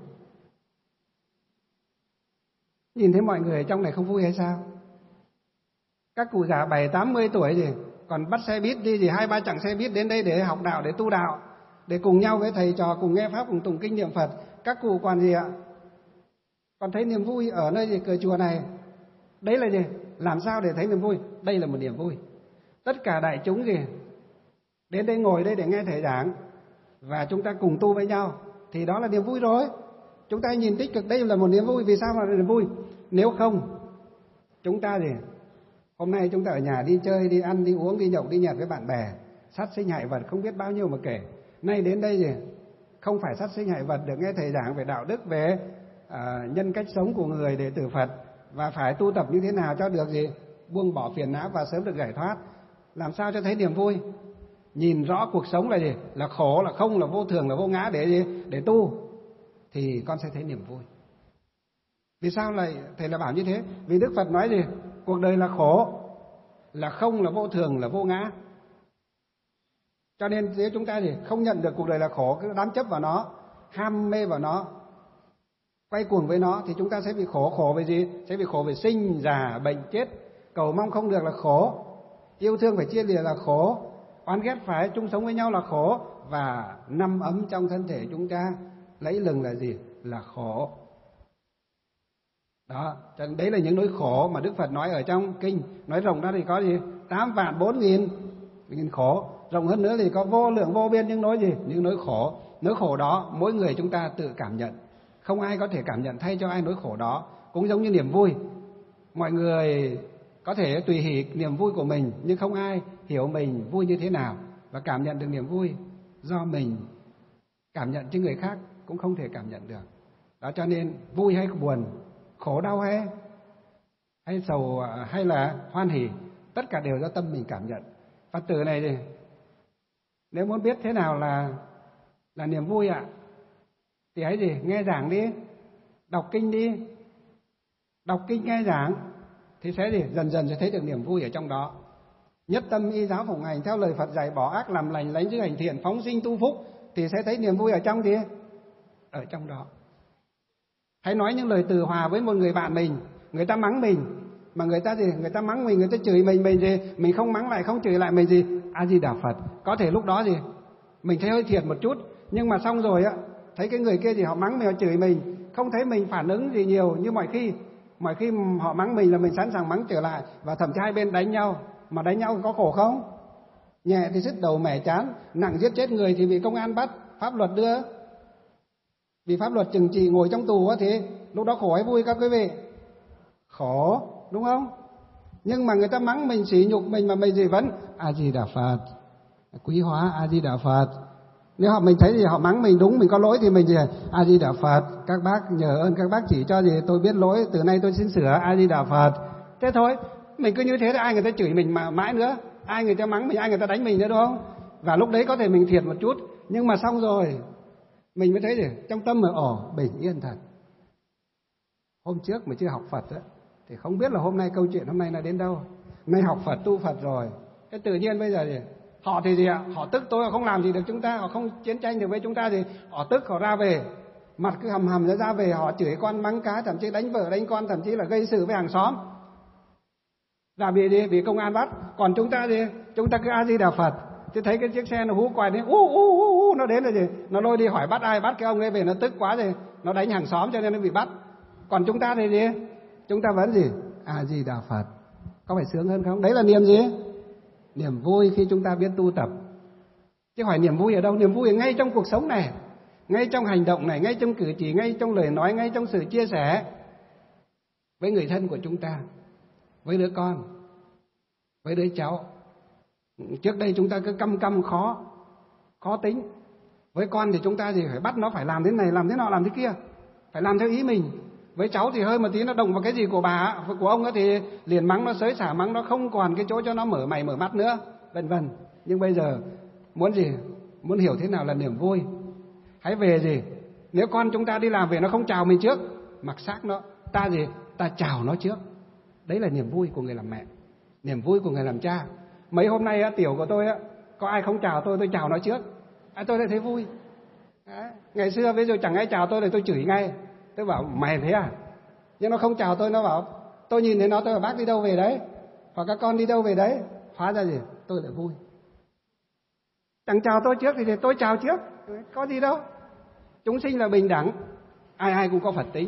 Nhìn thấy mọi người ở trong này không vui hay sao? Các cụ già 70-80 tuổi gì còn bắt xe buýt đi gì 2-3 chặng xe buýt đến đây để học đạo, để tu đạo, để cùng nhau với thầy trò cùng nghe pháp, cùng tụng kinh niệm Phật. Các cụ còn gì ạ? Còn thấy niềm vui ở nơi gì cờ chùa này. Đấy là gì? Làm sao để thấy niềm vui? Đây là một niềm vui. Tất cả đại chúng gì đến đây ngồi đây để nghe thầy giảng và chúng ta cùng tu với nhau thì đó là niềm vui rồi. Chúng ta nhìn tích cực, đây là một niềm vui. Vì sao là niềm vui? Nếu không, chúng ta gì? Hôm nay chúng ta ở nhà đi chơi, đi ăn, đi uống, đi nhậu, đi nhẹt với bạn bè, sát sinh hại vật không biết bao nhiêu mà kể. Nay đến đây gì? Không phải sát sinh hại vật, được nghe thầy giảng về đạo đức, về nhân cách sống của người đệ tử Phật và phải tu tập như thế nào cho được gì? Buông bỏ phiền não và sớm được giải thoát. Làm sao cho thấy niềm vui? Nhìn rõ cuộc sống là gì? Là khổ, là không, là vô thường, là vô ngã để gì? Để tu thì con sẽ thấy niềm vui. Vì sao lại thầy là bảo như thế? Vì Đức Phật nói gì? Cuộc đời là khổ, là không, là vô thường, là vô ngã. Cho nên nếu chúng ta thì không nhận được cuộc đời là khổ, cứ đắm chấp vào nó, ham mê vào nó, quay cuồng với nó thì chúng ta sẽ bị khổ. Khổ về gì? Sẽ bị khổ về sinh, già, bệnh, chết. Cầu mong không được là khổ, yêu thương phải chia lìa là khổ, oán ghét phải chung sống với nhau là khổ, và năm ấm trong thân thể chúng ta lấy lừng là gì? Là khổ. Đó, cho nên đấy là những nỗi khổ mà Đức Phật nói ở trong kinh. Nói rộng ra thì có gì? 8.400.000 khổ. Rộng hơn nữa thì có vô lượng vô biên những nỗi gì? Những nỗi khổ. Nỗi khổ đó mỗi người chúng ta tự cảm nhận. Không ai có thể cảm nhận thay cho ai nỗi khổ đó. Cũng giống như niềm vui. Mọi người có thể tùy hỷ niềm vui của mình, nhưng không ai hiểu mình vui như thế nào và cảm nhận được niềm vui do mình cảm nhận, chứ người khác cũng không thể cảm nhận được. Đó, cho nên vui hay buồn, khổ đau hay sầu hay là hoan hỉ, tất cả đều do tâm mình cảm nhận. Phật tử này thì nếu muốn biết thế nào là niềm vui ạ, thì hãy gì? Nghe giảng đi, đọc kinh đi. Đọc kinh nghe giảng thì sẽ gì? Dần dần sẽ thấy được niềm vui ở trong đó. Nhất tâm y giáo phụng hành theo lời Phật dạy, bỏ ác làm lành, lánh dữ hành thiện, phóng sinh tu phúc, thì sẽ thấy niềm vui ở trong gì? Ở trong đó. Hãy nói những lời từ hòa với một người bạn mình, người ta mắng mình, mà người ta gì? Người ta mắng mình, người ta chửi mình gì? Mình không mắng lại, không chửi lại mình gì? A Di Đà Phật. Có thể lúc đó gì? Mình thấy hơi thiệt một chút, nhưng mà xong rồi á, thấy cái người kia gì họ mắng mình, họ chửi mình, không thấy mình phản ứng gì nhiều như mọi khi. Mọi khi họ mắng mình là mình sẵn sàng mắng trở lại, và thậm chí hai bên đánh nhau. Mà đánh nhau có khổ không? Nhẹ thì sứt đầu mẻ chán, nặng giết chết người thì bị công an bắt, pháp luật đưa, vì pháp luật trừng trị, ngồi trong tù thì lúc đó khổ hay vui các quý vị? Khổ, đúng không? Nhưng mà người ta mắng mình, sỉ nhục mình mà mình gì vẫn A Di Đà Phật, quý hóa A Di Đà Phật. Nếu mình thấy gì họ mắng mình đúng, mình có lỗi thì mình gì? A Di Đà Phật, các bác nhờ ơn các bác chỉ cho gì tôi biết lỗi, từ nay tôi xin sửa, A Di Đà Phật. Thế thôi, mình cứ như thế thì ai người ta chửi mình mà mãi nữa, ai người ta mắng mình, ai người ta đánh mình nữa, đúng không? Và lúc đấy có thể mình thiệt một chút, nhưng mà xong rồi mình mới thấy gì? Trong tâm mà bình yên thật. Hôm trước mà chưa học Phật á, thì không biết là hôm nay câu chuyện hôm nay là đến đâu. Nay học Phật, tu Phật rồi, cái tự nhiên bây giờ thì họ thì gì ạ? Họ tức tối, họ không làm gì được chúng ta, họ không chiến tranh được với chúng ta thì họ tức, họ ra về, mặt cứ hầm hầm ra về, họ chửi con mắng cái, thậm chí đánh vợ đánh con, thậm chí là gây sự với hàng xóm. Là bị công an bắt. Còn chúng ta gì? Chúng ta cứ A Di Đà Phật. Thì thấy cái chiếc xe nó hú quay đến, nó đến rồi gì? Nó lôi đi hỏi bắt ai, bắt cái ông ấy về, nó tức quá rồi, nó đánh hàng xóm cho nên nó bị bắt. Còn chúng ta thì gì? Chúng ta vẫn gì? A Di Đà Phật. Có phải sướng hơn không? Đấy là niềm gì? Niềm vui khi chúng ta biết tu tập. Chứ hỏi niềm vui ở đâu? Niềm vui ở ngay trong cuộc sống này, ngay trong hành động này, ngay trong cử chỉ, ngay trong lời nói, ngay trong sự chia sẻ với người thân của chúng ta, với đứa con, với đứa cháu. Trước đây chúng ta cứ căm khó tính. Với con thì chúng ta gì? Phải bắt nó phải làm thế này, làm thế nọ, làm thế kia, phải làm theo ý mình. Với cháu thì hơi một tí nó động vào cái gì của bà, của ông ấy thì liền mắng nó, xới xả mắng nó, không còn cái chỗ cho nó mở mày mở mắt nữa, vân vân. Nhưng bây giờ muốn gì? Muốn hiểu thế nào là niềm vui, hãy về gì? Nếu con chúng ta đi làm về nó không chào mình trước, mặc xác nó, ta gì? Ta chào nó trước. Đấy là niềm vui của người làm mẹ, niềm vui của người làm cha. Mấy hôm nay tiểu của tôi có ai không chào tôi chào nó trước, tôi lại thấy vui. Đấy. Ngày xưa ví dụ chẳng ai chào tôi thì tôi chửi ngay. Tôi bảo mày thế à? Nhưng nó không chào tôi, nó bảo, tôi nhìn thấy nó tôi bảo bác đi đâu về đấy, hoặc các con đi đâu về đấy. Hóa ra gì? Tôi lại vui. Chẳng chào tôi trước thì tôi chào trước, có gì đâu. Chúng sinh là bình đẳng, ai ai cũng có Phật tính,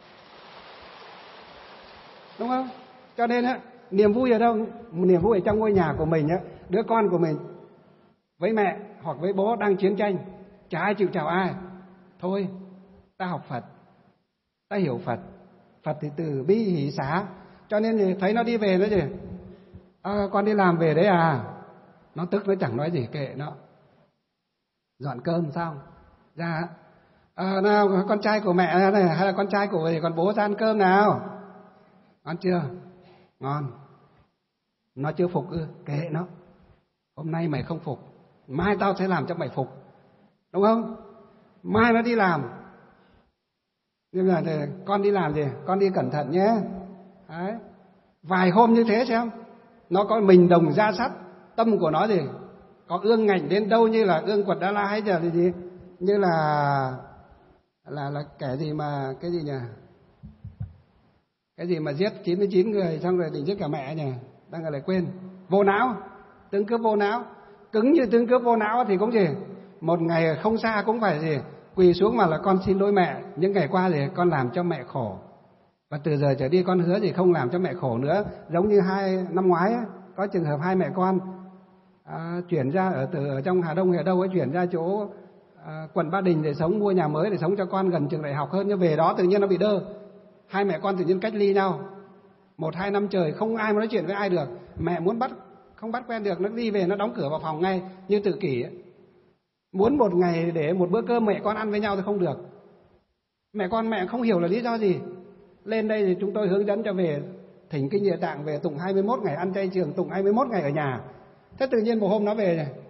đúng không? Cho nên á, niềm vui ở đâu? Niềm vui ở trong ngôi nhà của mình á, đứa con của mình với mẹ hoặc với bố đang chiến tranh, chả ai chịu chào ai. Thôi, ta học Phật, ta hiểu Phật. Phật thì từ bi hỷ xá. Cho nên thì thấy nó đi về nó gì? Con đi làm về đấy à? Nó tức, nó chẳng nói gì, kệ nó. Dọn cơm xong ra, nào con trai của mẹ này hay là con trai của con bố ra ăn cơm nào. Ăn chưa? Ngon. Nó chưa phục ư? Kệ nó. Hôm nay mày không phục, mai tao sẽ làm cho mày phục, đúng không? Mai nó đi làm. Nhưng mà con đi làm gì? Con đi cẩn thận nhé. Đấy. Vài hôm như thế xem, nó có mình đồng ra sắt, tâm của nó gì? Có ương ngạnh đến đâu, như là ương Quật Đa La hay là gì? Như là kẻ gì mà cái gì nhỉ? Cái gì mà giết 99 người xong rồi định giết cả mẹ nhỉ? Đang lại quên. Vô não, tướng cướp vô não. Cứng như tướng cướp vô não thì cũng gì? Một ngày không xa cũng phải gì? Quỳ xuống mà là con xin lỗi mẹ, những ngày qua thì con làm cho mẹ khổ, và từ giờ trở đi con hứa gì không làm cho mẹ khổ nữa. Giống như năm ngoái ấy, có trường hợp hai mẹ con chuyển ra ở trong Hà Đông hay ở đâu ấy, chuyển ra chỗ quận Ba Đình để sống, mua nhà mới để sống cho con gần trường đại học hơn. Nhưng về đó tự nhiên nó bị đơ, hai mẹ con tự nhiên cách ly nhau 1-2 năm trời, không ai mà nói chuyện với ai được. Mẹ muốn không bắt quen được, nó đi về nó đóng cửa vào phòng ngay như tự kỷ ấy. Muốn một ngày để một bữa cơm mẹ con ăn với nhau thì không được. Mẹ không hiểu là lý do gì. Lên đây thì chúng tôi hướng dẫn cho về thỉnh kinh Địa Tạng, về tụng 21 ngày ăn chay trường, tụng 21 ngày ở nhà. Thế tự nhiên một hôm nó về này,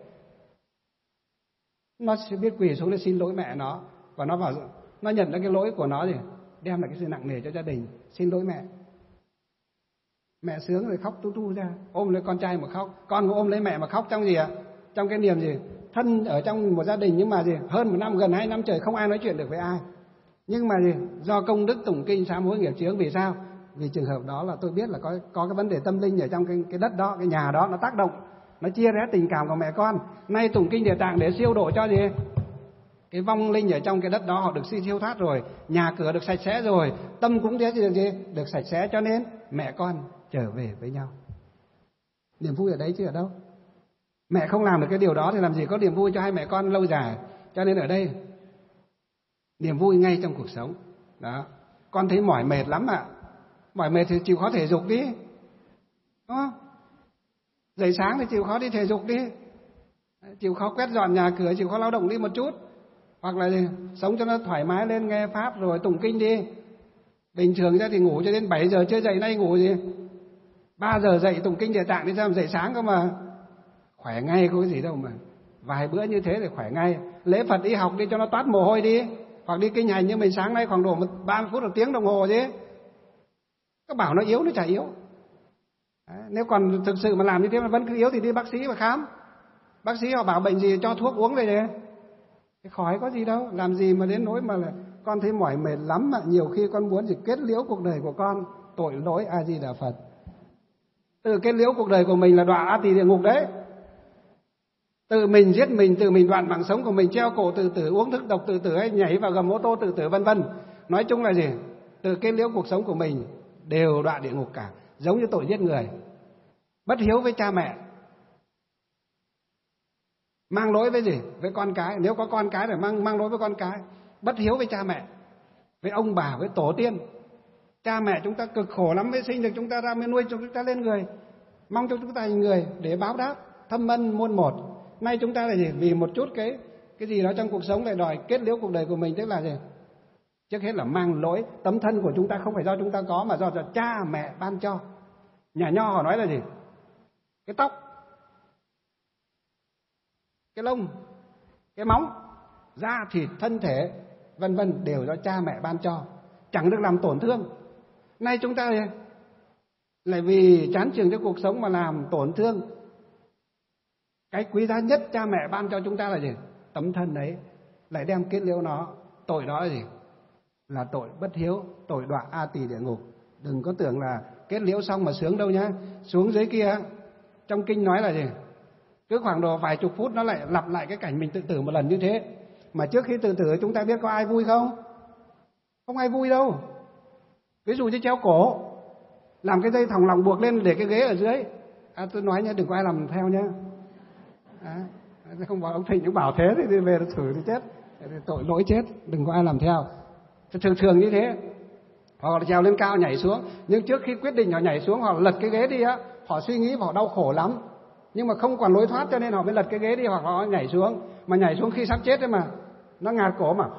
nó sẽ biết quỳ xuống để xin lỗi mẹ nó, và nó vào, nó nhận ra cái lỗi của nó, thì đem lại cái sự nặng nề cho gia đình. Xin lỗi mẹ. Mẹ sướng rồi khóc tu tu ra, ôm lấy con trai mà khóc, con cũng ôm lấy mẹ mà khóc. Trong gì ạ? Trong cái niềm gì? Thân ở trong một gia đình, nhưng mà gì? Hơn 1 năm, gần 2 năm trời không ai nói chuyện được với ai. Nhưng mà gì? Do công đức tụng kinh sám hối nghiệp chướng. Vì sao? Vì trường hợp đó là tôi biết là có cái vấn đề tâm linh ở trong cái đất đó, cái nhà đó, nó tác động, nó chia rẽ tình cảm của mẹ con. Nay tụng kinh Địa Tạng để siêu độ cho gì? Cái vong linh ở trong cái đất đó họ được siêu thoát rồi, nhà cửa được sạch sẽ rồi, tâm cũng được sạch sẽ, cho nên mẹ con trở về với nhau. Niềm vui ở đấy chứ ở đâu? Mẹ không làm được cái điều đó thì làm gì có niềm vui cho hai mẹ con lâu dài. Cho nên ở đây niềm vui ngay trong cuộc sống đó. Con thấy mỏi mệt lắm ạ, mỏi mệt thì chịu khó thể dục đi, đúng không? Dậy sáng thì chịu khó đi thể dục đi, chịu khó quét dọn nhà cửa, chịu khó lao động đi một chút. Hoặc là gì? Sống cho nó thoải mái lên, nghe pháp rồi tụng kinh đi. Bình thường ra thì ngủ cho đến 7 giờ chưa dậy, nay ngủ gì 3 giờ dậy tụng kinh Địa Tạng đi, sao dậy sáng cơ mà khỏe ngay, có cái gì đâu mà. Vài bữa như thế thì khỏe ngay. Lễ Phật đi học đi cho nó toát mồ hôi đi, hoặc đi kinh hành như mình sáng nay khoảng độ 30 phút 1 tiếng đồng hồ chứ. Các bảo nó yếu, nó chả yếu. Đấy, nếu còn thực sự mà làm như thế mà vẫn cứ yếu thì đi bác sĩ mà khám. Bác sĩ họ bảo bệnh gì cho thuốc uống về đấy, khỏi có gì đâu. Làm gì mà đến nỗi mà là con thấy mỏi mệt lắm mà nhiều khi con muốn gì kết liễu cuộc đời của con. Tội lỗi A Di Đà Phật. Từ kết liễu cuộc đời của mình là đọa A Tỳ địa ngục đấy. Tự mình giết mình, tự mình đoạn mạng sống của mình, treo cổ tự tử, uống thức độc tự tử, hay nhảy vào gầm ô tô tự tử, vân vân. Nói chung là gì? Từ kết liễu cuộc sống của mình đều đọa địa ngục cả. Giống như tội giết người, bất hiếu với cha mẹ, mang lỗi với gì? Với con cái. Nếu có con cái thì mang lỗi với con cái. Bất hiếu với cha mẹ, với ông bà, với tổ tiên. Cha mẹ chúng ta cực khổ lắm mới sinh được chúng ta ra, mới nuôi chúng ta lên người, mong cho chúng ta thành người để báo đáp thâm ân muôn một. Nay chúng ta là gì? Vì một chút cái gì đó trong cuộc sống lại đòi kết liễu cuộc đời của mình. Tức là gì? Trước hết là mang lỗi. Tấm thân của chúng ta không phải do chúng ta có, mà do cha mẹ ban cho. Nhà Nho họ nói là gì? Cái tóc, cái lông, cái móng, da thịt, thân thể, vân vân đều do cha mẹ ban cho, chẳng được làm tổn thương. Nay chúng ta lại vì chán chường cho cuộc sống mà làm tổn thương cái quý giá nhất cha mẹ ban cho chúng ta là gì? Tấm thân đấy. lại đem kết liễu nó. Tội đó là gì? Là tội bất hiếu, tội đọa A Tỳ địa ngục. Đừng có tưởng là kết liễu xong mà sướng đâu nhá. Xuống dưới kia, trong kinh nói là gì? Cứ khoảng độ vài chục phút nó lại lặp lại cái cảnh mình tự tử một lần như thế. Mà trước khi tự tử chúng ta biết có ai vui không? Không ai vui đâu. Ví dụ như treo cổ, làm cái dây thòng lòng buộc lên để cái ghế ở dưới. Tôi nói nhá, đừng có ai làm theo nhá. Không bảo ông Thịnh cũng bảo thế thì về thử thì chết, tội lỗi chết, đừng có ai làm theo. Thường thường như thế. Họ trèo lên cao nhảy xuống, nhưng trước khi quyết định họ nhảy xuống, họ lật cái ghế đi á, họ suy nghĩ và họ đau khổ lắm, nhưng mà không còn lối thoát cho nên họ mới lật cái ghế đi hoặc họ nhảy xuống. Mà nhảy xuống khi sắp chết đấy mà nó ngạt cổ mà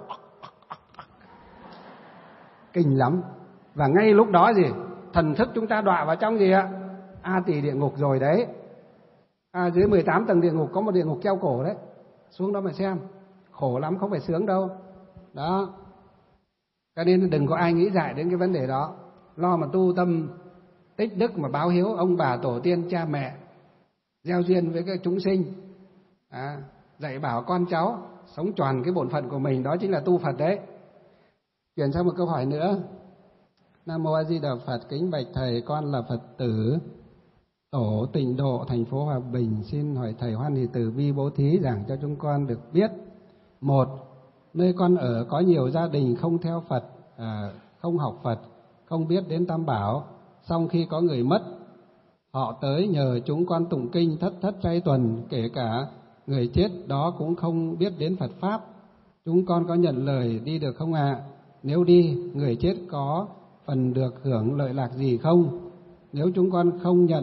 kinh lắm. Và ngay lúc đó gì, thần thức chúng ta đọa vào trong gì ạ? A Tỳ địa ngục rồi đấy. Dưới 18 tầng địa ngục có một địa ngục treo cổ đấy, xuống đó mà xem, khổ lắm, không phải sướng đâu. Đó, cho nên đừng có ai nghĩ dại đến cái vấn đề đó. Lo mà tu tâm tích đức mà báo hiếu ông bà tổ tiên cha mẹ, gieo duyên với các chúng sinh, dạy bảo con cháu sống tròn cái bổn phận của mình, đó chính là tu Phật đấy. Chuyển sang một câu hỏi nữa. Nam Mô A Di Đà Phật. Kính bạch thầy, con là Phật tử tổ Tịnh Độ thành phố Hòa Bình, xin hỏi thầy hoan hỷ từ bi bố thí giảng cho chúng con được biết. Một, nơi con ở có nhiều gia đình không theo Phật, không học Phật, không biết đến Tam Bảo. Xong khi có người mất, họ tới nhờ chúng con tụng kinh thất chay tuần, kể cả người chết đó cũng không biết đến Phật Pháp. Chúng con có nhận lời đi được không ạ? Nếu đi, người chết có phần được hưởng lợi lạc gì không? Nếu chúng con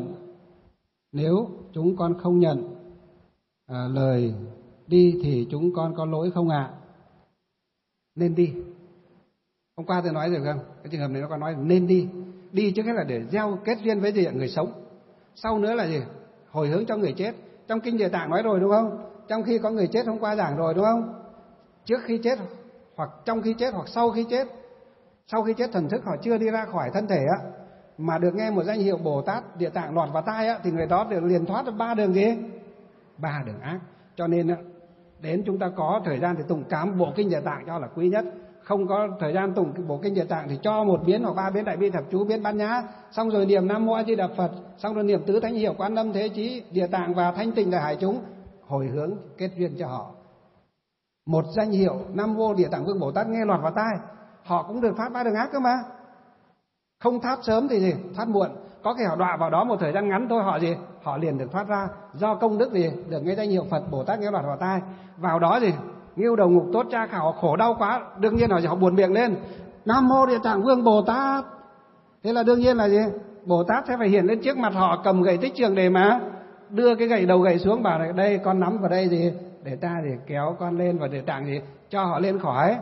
không nhận lời đi thì chúng con có lỗi không ạ? Nên đi. Hôm qua tôi nói rồi không? Cái trường hợp này nó còn nói nên đi. Đi trước hết là để gieo kết duyên với gì? Người sống. Sau nữa là gì? Hồi hướng cho người chết. Trong kinh Địa Tạng nói rồi đúng không? Trong khi có người chết hôm qua giảng rồi đúng không? Trước khi chết hoặc trong khi chết hoặc sau khi chết. Sau khi chết thần thức họ chưa đi ra khỏi thân thể á, mà được nghe một danh hiệu Bồ Tát Địa Tạng lọt vào tai á, thì người đó được liền thoát được 3 đường gì? 3 đường ác. Cho nên đến chúng ta có thời gian thì tụng cám bộ kinh Địa Tạng cho là quý nhất. Không có thời gian tụng bộ kinh Địa Tạng thì cho 1 biến hoặc 3 biến Đại Bi Thập Chú, biến Bát Nhã, xong rồi niệm Nam Mô A Di Đà Phật, xong rồi niệm tứ thánh hiệu Quan Âm Thế Chí Địa Tạng và Thanh Tịnh Đại Hải chúng, hồi hướng kết duyên cho họ. Một danh hiệu Nam Mô Địa Tạng Vương Bồ Tát nghe lọt vào tai, họ cũng được thoát 3 đường ác cơ mà. Không thoát sớm thì gì? Thoát muộn. Có khi họ đọa vào đó một thời gian ngắn thôi, họ gì? Họ liền được thoát ra do công đức gì? Được nghe danh hiệu Phật Bồ Tát nghe lọt vào tai. Vào đó gì? Nghiêu đầu ngục tốt cha khảo, khổ đau quá, đương nhiên họ buồn miệng lên Nam Mô Địa Tạng Vương Bồ Tát. Thế là đương nhiên là gì? Bồ Tát sẽ phải hiện lên trước mặt họ, cầm gậy Tích Trường để mà đưa cái gậy đầu gậy xuống, bảo này đây con nắm vào đây gì? Để ta thì kéo con lên, và Địa Tạng gì? Cho họ lên khỏi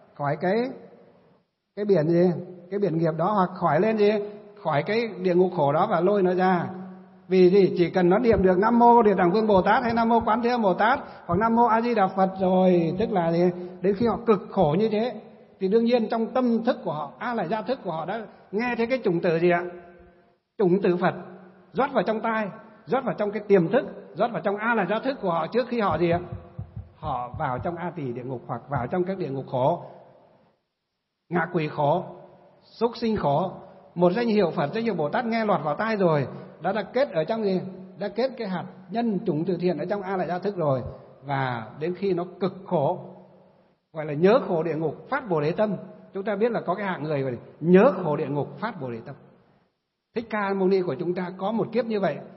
cái biển gì? Cái biển nghiệp đó, hoặc khỏi lên gì? Khỏi cái địa ngục khổ đó và lôi nó ra. Vì gì? Chỉ cần nó niệm được Nam Mô Địa Tạng Vương Bồ Tát hay Nam Mô Quán Thế Âm Bồ Tát hoặc Nam Mô A Di Đà Phật rồi, tức là gì? Đến khi họ cực khổ như thế thì đương nhiên trong tâm thức của họ, A Lại Gia thức của họ đã nghe thấy cái chủng tử gì ạ? Chủng tử Phật rót vào trong tai, rót vào trong cái tiềm thức, rót vào trong A Lại Gia thức của họ trước khi họ gì ạ? Họ vào trong A Tỳ địa ngục hoặc vào trong các địa ngục khổ, ngạ quỷ khổ, súc sinh khổ. Một danh hiệu Phật, danh hiệu Bồ Tát nghe lọt vào tai rồi, đã kết ở trong gì? Đã kết cái hạt nhân chủng tử thiện ở trong A Lại Gia thức rồi. Và đến khi nó cực khổ, gọi là nhớ khổ địa ngục, phát Bồ Đề tâm. Chúng ta biết là có cái hạng người gọi là nhớ khổ địa ngục, phát Bồ Đề tâm. Thích Ca Mâu Ni của chúng ta có một kiếp như vậy.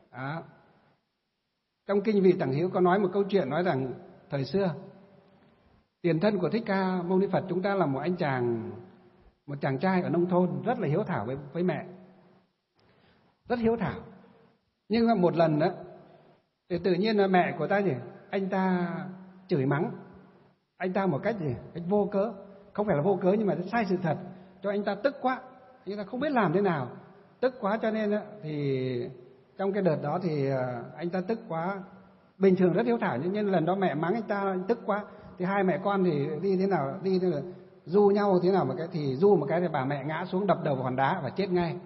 Trong kinh Vị Tẳng Hữu có nói một câu chuyện, nói rằng thời xưa tiền thân của Thích Ca Mâu Ni Phật chúng ta là một chàng trai ở nông thôn rất là hiếu thảo với mẹ, rất hiếu thảo. Nhưng mà một lần đó thì tự nhiên là mẹ của ta gì? Anh ta chửi mắng anh ta một cách gì? Cách vô cớ, không phải là vô cớ nhưng mà sai sự thật, cho anh ta tức quá, anh ta không biết làm thế nào, tức quá cho nên thì trong cái đợt đó thì anh ta tức quá. Bình thường rất hiếu thảo, nhưng lần đó mẹ mắng anh ta tức quá thì hai mẹ con thì đi thế nào du nhau thế nào, du một cái thì bà mẹ ngã xuống đập đầu vào hòn đá và chết ngay.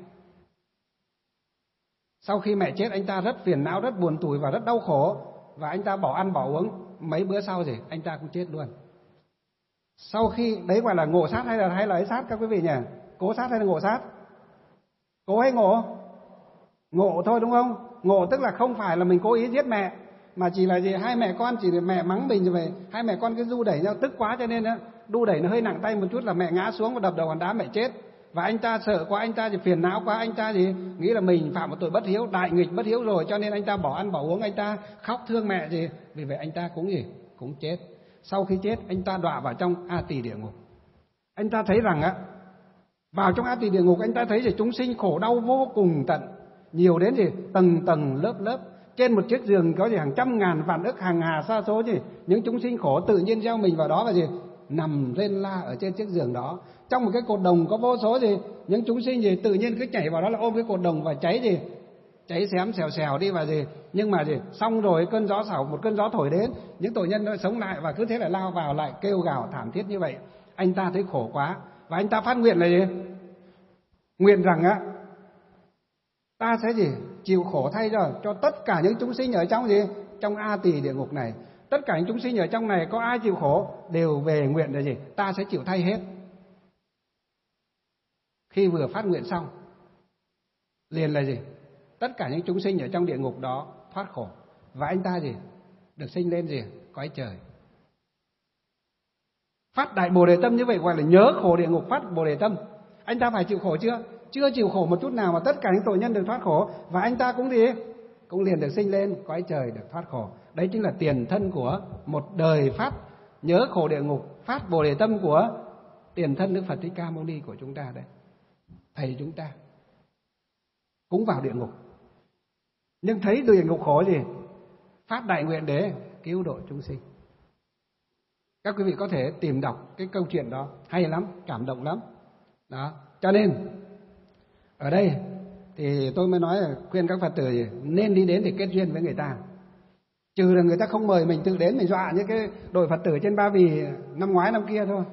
Sau khi mẹ chết, anh ta rất phiền não, rất buồn tủi và rất đau khổ, và anh ta bỏ ăn bỏ uống. Mấy bữa sau thì anh ta cũng chết luôn. Sau khi đấy gọi là ngộ sát hay là ấy sát các quý vị nhỉ? Cố sát hay là ngộ sát? Cố hay ngộ? Ngộ thôi đúng không? Ngộ tức là không phải là mình cố ý giết mẹ, mà chỉ là gì, hai mẹ con chỉ mẹ mắng mình rồi, hai mẹ con cứ đu đẩy nhau, tức quá cho nên đu đẩy nó hơi nặng tay một chút là mẹ ngã xuống và đập đầu hòn đá mẹ chết. Và anh ta sợ quá, anh ta thì phiền não quá, anh ta gì nghĩ là mình phạm một tội bất hiếu, đại nghịch bất hiếu rồi, cho nên anh ta bỏ ăn bỏ uống, anh ta khóc thương mẹ gì, vì vậy anh ta cũng chết. Sau khi chết anh ta đọa vào trong A Tỳ địa ngục. Anh ta thấy rằng vào trong A Tỳ địa ngục anh ta thấy chúng sinh khổ đau vô cùng tận, nhiều đến tầng tầng lớp lớp. Trên một chiếc giường có hàng trăm ngàn vạn ức hàng hà sa số những chúng sinh khổ tự nhiên gieo mình vào đó và nằm rên la ở trên chiếc giường đó. Trong một cái cột đồng có vô số những chúng sinh tự nhiên cứ nhảy vào đó là ôm cái cột đồng và cháy xém xèo xèo đi và nhưng mà xong rồi một cơn gió thổi đến, những tội nhân nó sống lại và cứ thế là lao vào lại kêu gào thảm thiết như vậy. Anh ta thấy khổ quá và anh ta phát nguyện là nguyện rằng ta sẽ chịu khổ thay cho tất cả những chúng sinh ở trong trong A Tỳ địa ngục này. Tất cả những chúng sinh ở trong này có ai chịu khổ đều về nguyện là ta sẽ chịu thay hết. Khi vừa phát nguyện xong liền là tất cả những chúng sinh ở trong địa ngục đó thoát khổ và anh ta được sinh lên cõi trời. Phát đại Bồ Đề tâm như vậy gọi là nhớ khổ địa ngục, phát Bồ Đề tâm. Anh ta phải chịu khổ chưa? Chưa chịu khổ một chút nào mà tất cả những tội nhân được thoát khổ và anh ta cũng liền được sinh lên cõi trời được thoát khổ. Đấy chính là tiền thân của một đời phát nhớ khổ địa ngục, phát Bồ Đề tâm của tiền thân Đức Phật Thích Ca Mâu Ni của chúng ta đây. Thầy chúng ta cũng vào địa ngục, nhưng thấy địa ngục khổ phát đại nguyện để cứu độ chúng sinh. Các quý vị có thể tìm đọc cái câu chuyện đó, hay lắm, cảm động lắm. Đó, cho nên ở đây thì tôi mới nói là khuyên các Phật tử nên đi đến để kết duyên với người ta. Trừ là người ta không mời mình tự đến, mình dọa như cái đội Phật tử trên Ba Vì năm ngoái năm kia thôi.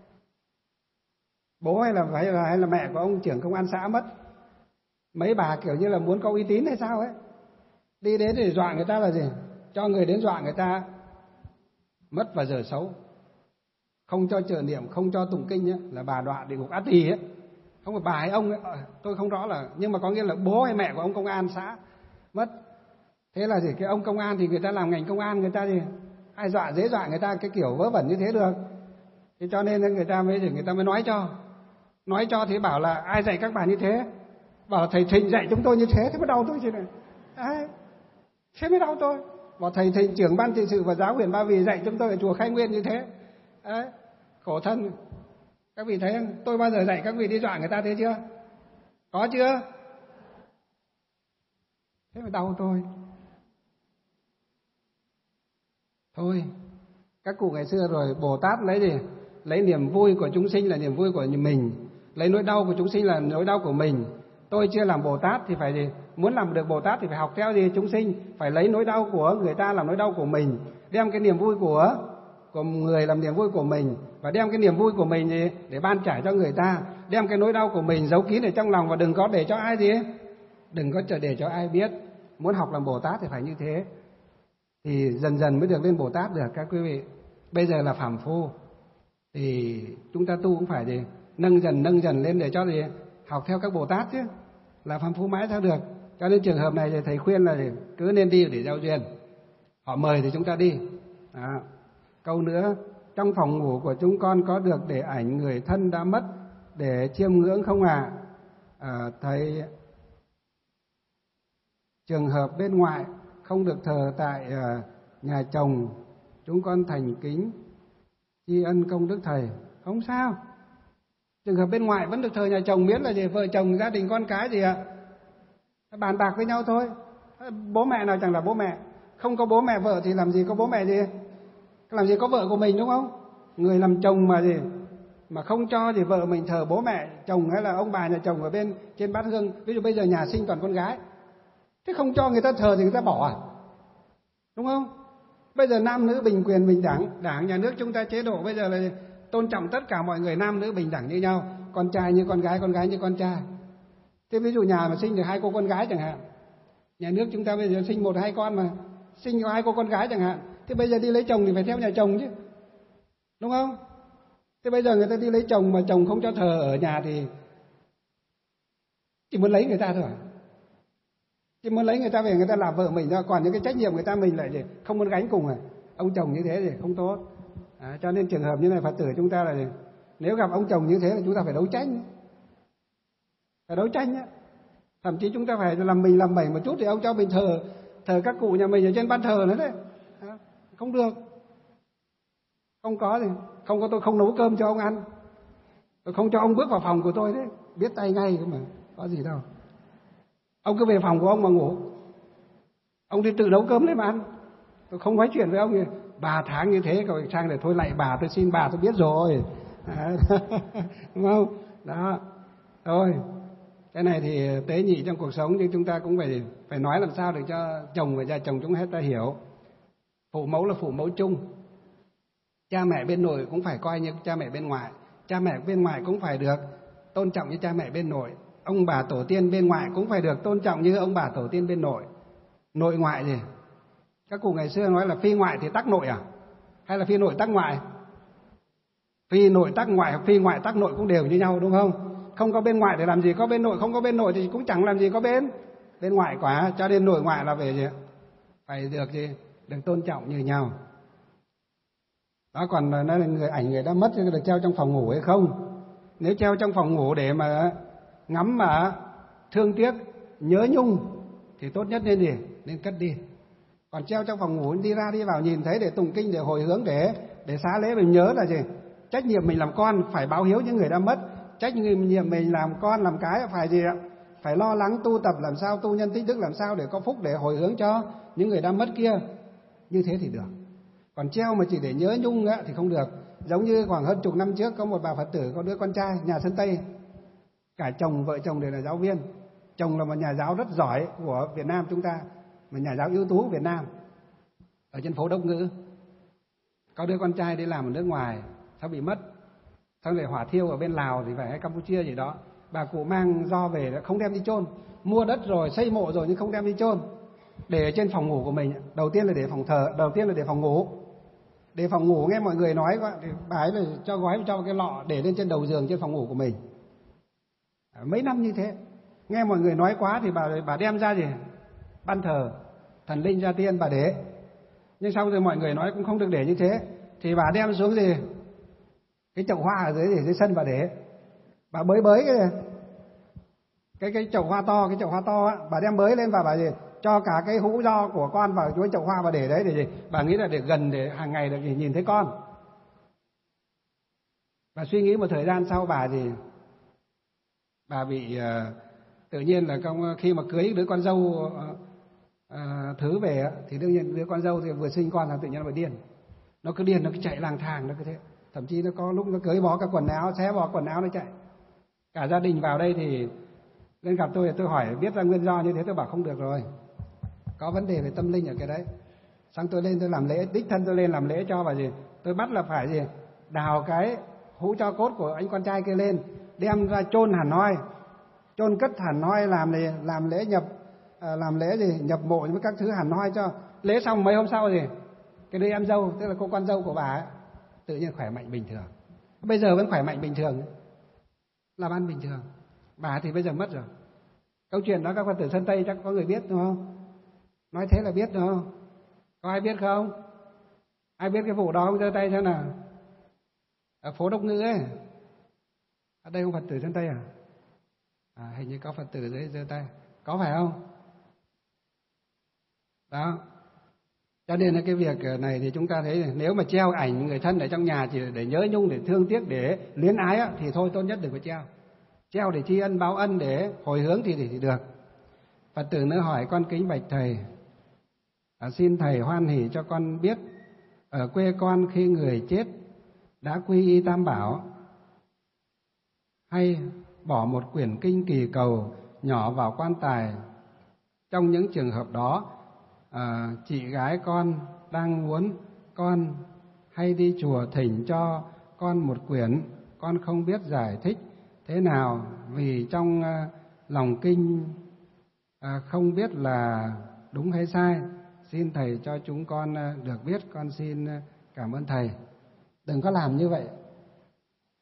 Bố hay là mẹ của ông trưởng công an xã mất, mấy bà kiểu như là muốn có uy tín hay sao ấy, đi đến để dọa người ta là cho người đến dọa người ta mất vào giờ xấu, không cho trợ niệm, không cho tụng kinh ấy, là bà đọa địa ngục A Tỳ ấy. Không phải bà hay ông ấy, tôi không rõ là, nhưng mà có nghĩa là bố hay mẹ của ông công an xã mất. Thế là cái ông công an thì người ta làm ngành công an, người ta ai dễ dọa người ta cái kiểu vớ vẩn như thế được. Thế cho nên người ta mới nói cho thì bảo là ai dạy các bà như thế, bảo thầy Thịnh dạy chúng tôi như thế, thế mới đau tôi chứ này. Đấy, thế mới đau tôi. Bảo thầy Thịnh trưởng ban trị sự và giáo huyện Ba Vì dạy chúng tôi ở chùa Khai Nguyên như thế. Đấy, khổ thân. Các vị thấy không? Tôi bao giờ dạy các vị đi dọa người ta thế chưa? Có chưa? Thế mà đau tôi. Thôi, các cụ ngày xưa rồi, Bồ Tát lấy niềm vui của chúng sinh là niềm vui của mình, lấy nỗi đau của chúng sinh là nỗi đau của mình. Tôi chưa làm Bồ Tát thì phải muốn làm được Bồ Tát thì phải học theo chúng sinh, phải lấy nỗi đau của người ta làm nỗi đau của mình, đem cái niềm vui của người làm niềm vui của mình, và đem cái niềm vui của mình để ban trải cho người ta, đem cái nỗi đau của mình giấu kín ở trong lòng và đừng có để cho ai đừng có để cho ai biết. Muốn học làm Bồ Tát thì phải như thế, thì dần dần mới được lên Bồ Tát được các quý vị. Bây giờ là phàm phu thì chúng ta tu cũng phải nâng dần lên để cho học theo các Bồ Tát chứ, là phàm phu mãi sao được. Cho nên trường hợp này thì thầy khuyên là cứ nên đi để giao duyên, họ mời thì chúng ta đi. Đó. Câu nữa, trong phòng ngủ của chúng con có được để ảnh người thân đã mất để chiêm ngưỡng không ạ? Thầy, trường hợp bên ngoại không được thờ tại nhà chồng, chúng con thành kính tri ân công đức thầy. Không sao, trường hợp bên ngoại vẫn được thờ nhà chồng, miễn là vợ chồng gia đình con cái bàn bạc với nhau thôi. Bố mẹ nào chẳng là bố mẹ, không có bố mẹ vợ thì làm gì có bố mẹ làm gì có vợ của mình, đúng không? Người làm chồng mà không cho vợ mình thờ bố mẹ chồng hay là ông bà nhà chồng ở bên trên bát hương. Ví dụ bây giờ nhà sinh toàn con gái, thế không cho người ta thờ thì người ta bỏ à? Đúng không? Bây giờ nam nữ bình quyền bình đẳng, Đảng nhà nước chúng ta chế độ bây giờ là tôn trọng tất cả mọi người, nam nữ bình đẳng như nhau, con trai như con gái như con trai. Thế ví dụ nhà mà sinh được 2 cô con gái chẳng hạn, nhà nước chúng ta bây giờ sinh 1 2 con mà sinh có 2 cô con gái chẳng hạn, thế bây giờ đi lấy chồng thì phải theo nhà chồng chứ, đúng không? Thế bây giờ người ta đi lấy chồng mà chồng không cho thờ ở nhà thì chỉ muốn lấy người ta thôi. Chỉ muốn lấy người ta về người ta làm vợ mình thôi, còn những cái trách nhiệm người ta mình lại không muốn gánh cùng. Ông chồng như thế thì không tốt. Cho nên trường hợp như này Phật tử chúng ta là nếu gặp ông chồng như thế là chúng ta phải đấu tranh. Phải đấu tranh nhé. Thậm chí chúng ta phải làm mình làm bẩy một chút thì ông cho mình thờ các cụ nhà mình ở trên ban thờ nữa đấy. Không được. Không có gì. Không có tôi không nấu cơm cho ông ăn. Tôi không cho ông bước vào phòng của tôi đấy. Biết tay ngay cơ mà. Có gì đâu. Ông cứ về phòng của ông mà ngủ. Ông đi tự nấu cơm lên mà ăn. Tôi không nói chuyện với ông. 3 tháng như thế rồi sang để thôi lại bà, tôi xin bà, tôi biết rồi. Đúng không? Đó. Thôi. Cái này thì tế nhị trong cuộc sống, nhưng chúng ta cũng phải nói làm sao để cho chồng và gia chồng chúng ta hiểu. Phụ mẫu là phụ mẫu chung. Cha mẹ bên nội cũng phải coi như cha mẹ bên ngoài. Cha mẹ bên ngoài cũng phải được tôn trọng như cha mẹ bên nội. Ông bà tổ tiên bên ngoại cũng phải được tôn trọng như ông bà tổ tiên bên nội. Nội ngoại gì? Các cụ ngày xưa nói là phi ngoại thì tắc nội à? Hay là phi nội tắc ngoại? Phi nội tắc ngoại, phi ngoại tắc nội cũng đều như nhau đúng không? Không có bên ngoại để làm gì có bên nội, không có bên nội thì cũng chẳng làm gì có bên ngoại quá. Cho nên nội ngoại là về gì? Phải được gì? Được tôn trọng như nhau. Đó, còn nói là người đã mất thì được treo trong phòng ngủ hay không? Nếu treo trong phòng ngủ để mà ngắm mà thương tiếc, nhớ nhung thì tốt nhất nên gì? Nên cất đi. Còn treo trong phòng ngủ đi ra đi vào nhìn thấy để tụng kinh, để hồi hướng, để xá lễ, mình nhớ là gì? Trách nhiệm mình làm con phải báo hiếu những người đã mất. Trách nhiệm mình làm con làm cái phải gì ạ? Phải lo lắng tu tập làm sao, tu nhân tích đức làm sao để có phúc, để hồi hướng cho những người đã mất kia. Như thế thì được. Còn treo mà chỉ để nhớ nhung thì không được. Giống như khoảng hơn chục năm trước có một bà Phật tử có đứa con trai nhà Sơn Tây. Cả vợ chồng đều là giáo viên. Chồng là một nhà giáo rất giỏi của Việt Nam chúng ta, một nhà giáo ưu tú của Việt Nam ở trên phố Đốc Ngữ. Có đứa con trai đi làm ở nước ngoài, sao bị mất. Xong rồi hỏa thiêu ở bên Lào thì phải hay Campuchia gì đó. Bà cụ mang do về không đem đi chôn. Mua đất rồi, xây mộ rồi nhưng không đem đi chôn. Để ở trên phòng ngủ của mình. Đầu tiên là để phòng thờ, đầu tiên là để phòng ngủ. Để phòng ngủ nghe mọi người nói thì bà ấy là cho gói cho cái lọ để lên trên đầu giường trên phòng ngủ của mình. Mấy năm như thế. Nghe mọi người nói quá thì bà đem ra gì? Ban thờ, thần linh gia tiên bà để. Nhưng sau rồi mọi người nói cũng không được để như thế. Thì bà đem xuống gì? Cái chậu hoa ở dưới sân bà để. Bà bới cái chậu hoa to á, bà đem bới lên và bà gì? Cho cả cái hũ rau của con vào chuối chậu hoa bà để đấy để gì? Bà nghĩ là để gần để hàng ngày được nhìn thấy con. Bà suy nghĩ một thời gian sau bà bị tự nhiên là khi mà cưới đứa con dâu thứ về thì đương nhiên đứa con dâu thì vừa sinh con là tự nhiên nó bị điên. Nó cứ điên, nó cứ chạy lang thang, nó cứ thế. Thậm chí nó có lúc nó cưới bỏ cả quần áo, xé bỏ quần áo nó chạy. Cả gia đình vào đây thì lên gặp tôi hỏi biết ra nguyên do như thế, tôi bảo không được rồi. Có vấn đề về tâm linh ở cái đấy. Xong tôi lên tôi làm lễ, đích thân tôi lên làm lễ cho bà gì. Tôi bắt là phải gì? Đào cái hũ tro cốt của anh con trai kia lên, đem ra chôn hẳn hoi. Chôn cất hẳn hoi làm lễ nhập mộ với các thứ hẳn hoi cho. Lễ xong mấy hôm sau cái đứa em dâu, tức là cô con dâu của bà ấy, tự nhiên khỏe mạnh bình thường. Bây giờ vẫn khỏe mạnh bình thường, làm ăn bình thường. Bà thì bây giờ mất rồi. Câu chuyện đó các Phật tử Sơn Tây chắc có người biết đúng không? Nói thế là biết đúng không? Có ai biết không? Ai biết cái vụ đó không? Giơ tay xem nào. Ở phố Đốc Ngữ ấy. Ở đây không Phật tử Sơn Tây à? Hình như có Phật tử dưới giơ tay. Có phải không? Đó. Cho nên là cái việc này thì chúng ta thấy nếu mà treo ảnh người thân ở trong nhà chỉ để nhớ nhung, để thương tiếc, để luyến ái thì thôi tốt nhất đừng có treo. Treo để tri ân báo ân, để hồi hướng thì được. Phật tử nữa hỏi: con kính bạch thầy, xin thầy hoan hỷ cho con biết ở quê con khi người chết đã quy y Tam Bảo hay bỏ một quyển kinh kỳ cầu nhỏ vào quan tài. Trong những trường hợp đó, chị gái con đang muốn con hay đi chùa thỉnh cho con một quyển, con không biết giải thích thế nào vì trong lòng kinh không biết là đúng hay sai. Xin thầy cho chúng con được biết, con xin cảm ơn thầy. Đừng có làm như vậy.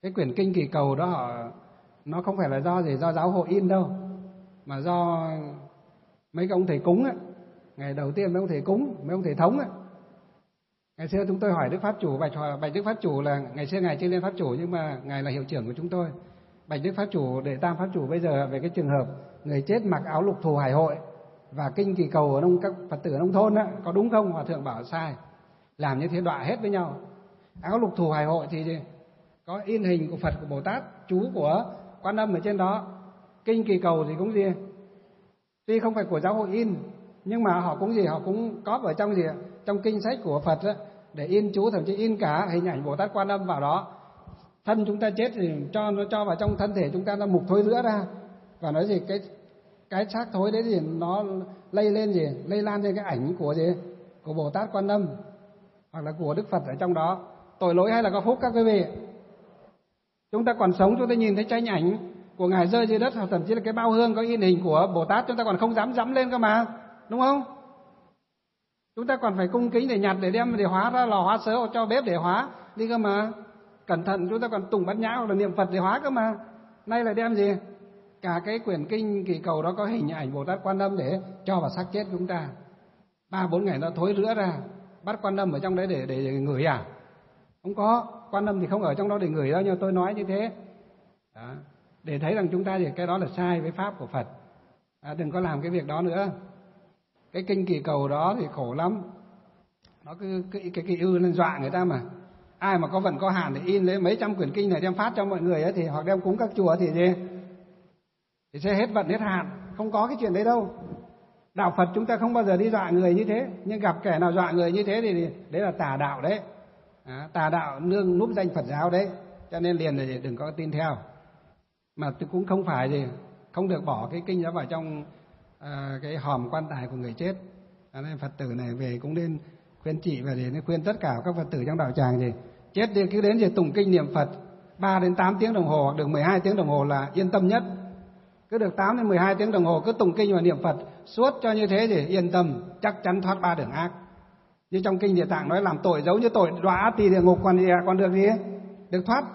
Cái quyển kinh kỳ cầu đó nó không phải là do giáo hội in đâu, mà do mấy ông thầy cúng ấy. Ngày đầu tiên mấy ông thầy cúng, mấy ông thầy thống ấy. Ngày xưa chúng tôi hỏi Đức Pháp Chủ, bạch Đức Pháp Chủ là ngày xưa ngài chưa lên Pháp Chủ nhưng mà ngài là hiệu trưởng của chúng tôi. Bạch Đức Pháp Chủ, Đệ Tam Pháp Chủ bây giờ về cái trường hợp người chết mặc áo lục thù hải hội và kinh kỳ cầu ở các Phật tử nông thôn á, có đúng không? Hòa thượng bảo sai, làm như thế đọa hết với nhau. Áo lục thù hải hội thì có in hình của Phật, của Bồ Tát, chú của Quan Âm ở trên đó. Kinh kỳ cầu thì cũng gì, tuy không phải của giáo hội in nhưng mà họ cũng có ở trong trong kinh sách của Phật á, để in chú, thậm chí in cả hình ảnh Bồ Tát Quan Âm vào đó. Thân chúng ta chết thì nó cho vào trong thân thể chúng ta, nó mục thối rữa ra, và nói gì cái xác thối đấy thì nó lây lan lên cái ảnh của Bồ Tát Quan Âm hoặc là của Đức Phật ở trong đó. Tội lỗi hay là có phúc các quý vị? Chúng ta còn sống, chúng ta nhìn thấy tranh ảnh của ngài rơi dưới đất, hoặc thậm chí là cái bao hương có in hình của Bồ Tát, chúng ta còn không dám dẫm lên cơ mà, đúng không? Chúng ta còn phải cung kính để nhặt, để đem để hóa ra lò hóa sớ hoặc cho bếp để hóa đi cơ mà. Cẩn thận, chúng ta còn tụng bát nhã hoặc là niệm Phật để hóa cơ mà. Nay là đem cả cái quyển kinh kỳ cầu đó có hình ảnh Bồ Tát Quan Âm để cho vào xác chết của chúng ta. 3-4 ngày nó thối rữa ra, bắt Quan Âm ở trong đấy để ngửi à? Không có, Quan Âm thì không ở trong đó để ngửi đâu, nhưng tôi nói như thế đó, để thấy rằng chúng ta cái đó là sai với pháp của Phật. Đừng có làm cái việc đó nữa. Cái kinh kỳ cầu đó thì khổ lắm, nó cứ cái ư lên dọa người ta mà. Ai mà có vận có hạn để in lấy mấy trăm quyển kinh này đem phát cho mọi người ấy, thì hoặc đem cúng các chùa thì sẽ hết vận hết hạn. Không có cái chuyện đấy đâu. Đạo Phật chúng ta không bao giờ đi dọa người như thế, nhưng gặp kẻ nào dọa người như thế thì đấy là tà đạo đấy. Tà đạo nương núp danh Phật giáo đấy, cho nên liền là đừng có tin theo. Mà cũng không phải không được bỏ cái kinh đó vào trong cái hòm quan tài của người chết. Nên Phật tử này về cũng nên khuyên chị và để khuyên tất cả các Phật tử trong đạo tràng chết đi cứ đến tụng kinh niệm Phật 3 đến 8 tiếng đồng hồ, hoặc được 12 tiếng đồng hồ là yên tâm nhất. Cứ được 8 đến 12 tiếng đồng hồ cứ tụng kinh và niệm Phật suốt cho như thế thì yên tâm, chắc chắn thoát 3 đường ác. Như trong kinh Địa Tạng nói, làm tội giống như tội đọa tỳ địa ngục còn được gì? Được thoát.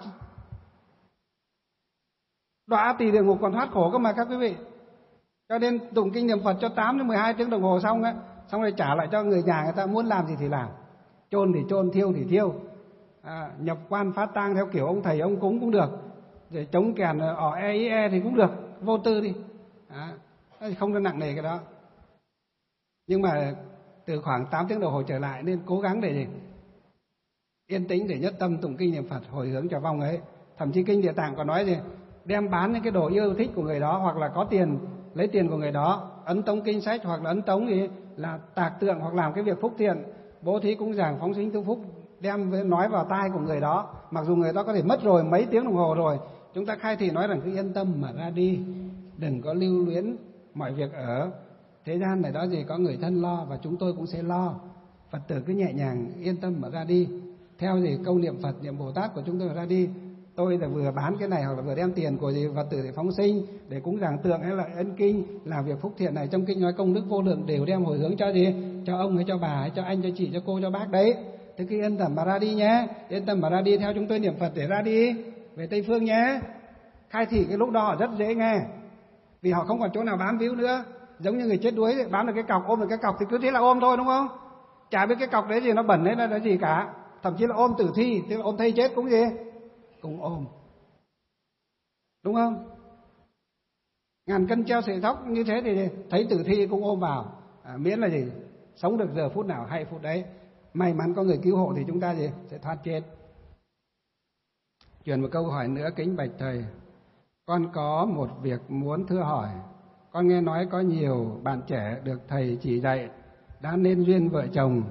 Đọa tỳ địa ngục còn thoát khổ cơ mà các quý vị. Cho nên tụng kinh niệm Phật cho 8 đến 12 tiếng đồng hồ xong rồi trả lại cho người nhà người ta, muốn làm gì thì làm. Chôn thì chôn, thiêu thì thiêu. Nhập quan phát tang theo kiểu ông thầy ông cúng cũng được. Để chống kèn e thì cũng được, vô tư đi. Không có nặng nề cái đó. Nhưng mà từ khoảng 8 tiếng đồng hồ trở lại nên cố gắng để yên tĩnh, để nhất tâm tụng kinh niệm Phật hồi hướng cho vong ấy. Thậm chí kinh Địa Tạng còn nói đem bán những cái đồ yêu thích của người đó, hoặc là có tiền lấy tiền của người đó ấn tống kinh sách, hoặc là ấn tống là tạc tượng, hoặc làm cái việc phúc thiện, bố thí cúng dường phóng sinh tu phúc, đem nói vào tai của người đó, mặc dù người đó có thể mất rồi mấy tiếng đồng hồ rồi. Chúng ta khai thị nói rằng cứ yên tâm mà ra đi, đừng có lưu luyến mọi việc ở thế gian này đó, có người thân lo và chúng tôi cũng sẽ lo. Phật tử cứ nhẹ nhàng yên tâm mà ra đi, theo câu niệm Phật niệm Bồ Tát của chúng tôi mà ra đi. Tôi là vừa bán cái này hoặc là vừa đem tiền của Phật tử để phóng sinh, để cúng dường tượng hay là ấn kinh, làm việc phúc thiện này. Trong kinh nói công đức vô lượng đều đem hồi hướng cho cho ông hay cho bà hay cho anh, cho chị, cho cô, cho bác đấy. Thế cứ yên tâm mà ra đi nhé, yên tâm mà ra đi theo chúng tôi niệm Phật để ra đi về Tây Phương nhé. Khai thị cái lúc đó họ rất dễ nghe, vì họ không còn chỗ nào bám víu nữa. Giống như người chết đuối bám được cái cọc, ôm được cái cọc thì cứ thế là ôm thôi, đúng không? Chả biết cái cọc đấy nó bẩn hay là gì cả. Thậm chí là ôm tử thi, tức là ôm thây chết cũng cũng ôm, đúng không? Ngàn cân treo sợi tóc như thế thì thấy tử thi cũng ôm vào, miễn là sống được giờ phút nào hay phút đấy. May mắn có người cứu hộ thì chúng ta sẽ thoát chết. Chuyển một câu hỏi nữa, kính bạch thầy, con có một việc muốn thưa hỏi. Con nghe nói có nhiều bạn trẻ được thầy chỉ dạy đã nên duyên vợ chồng.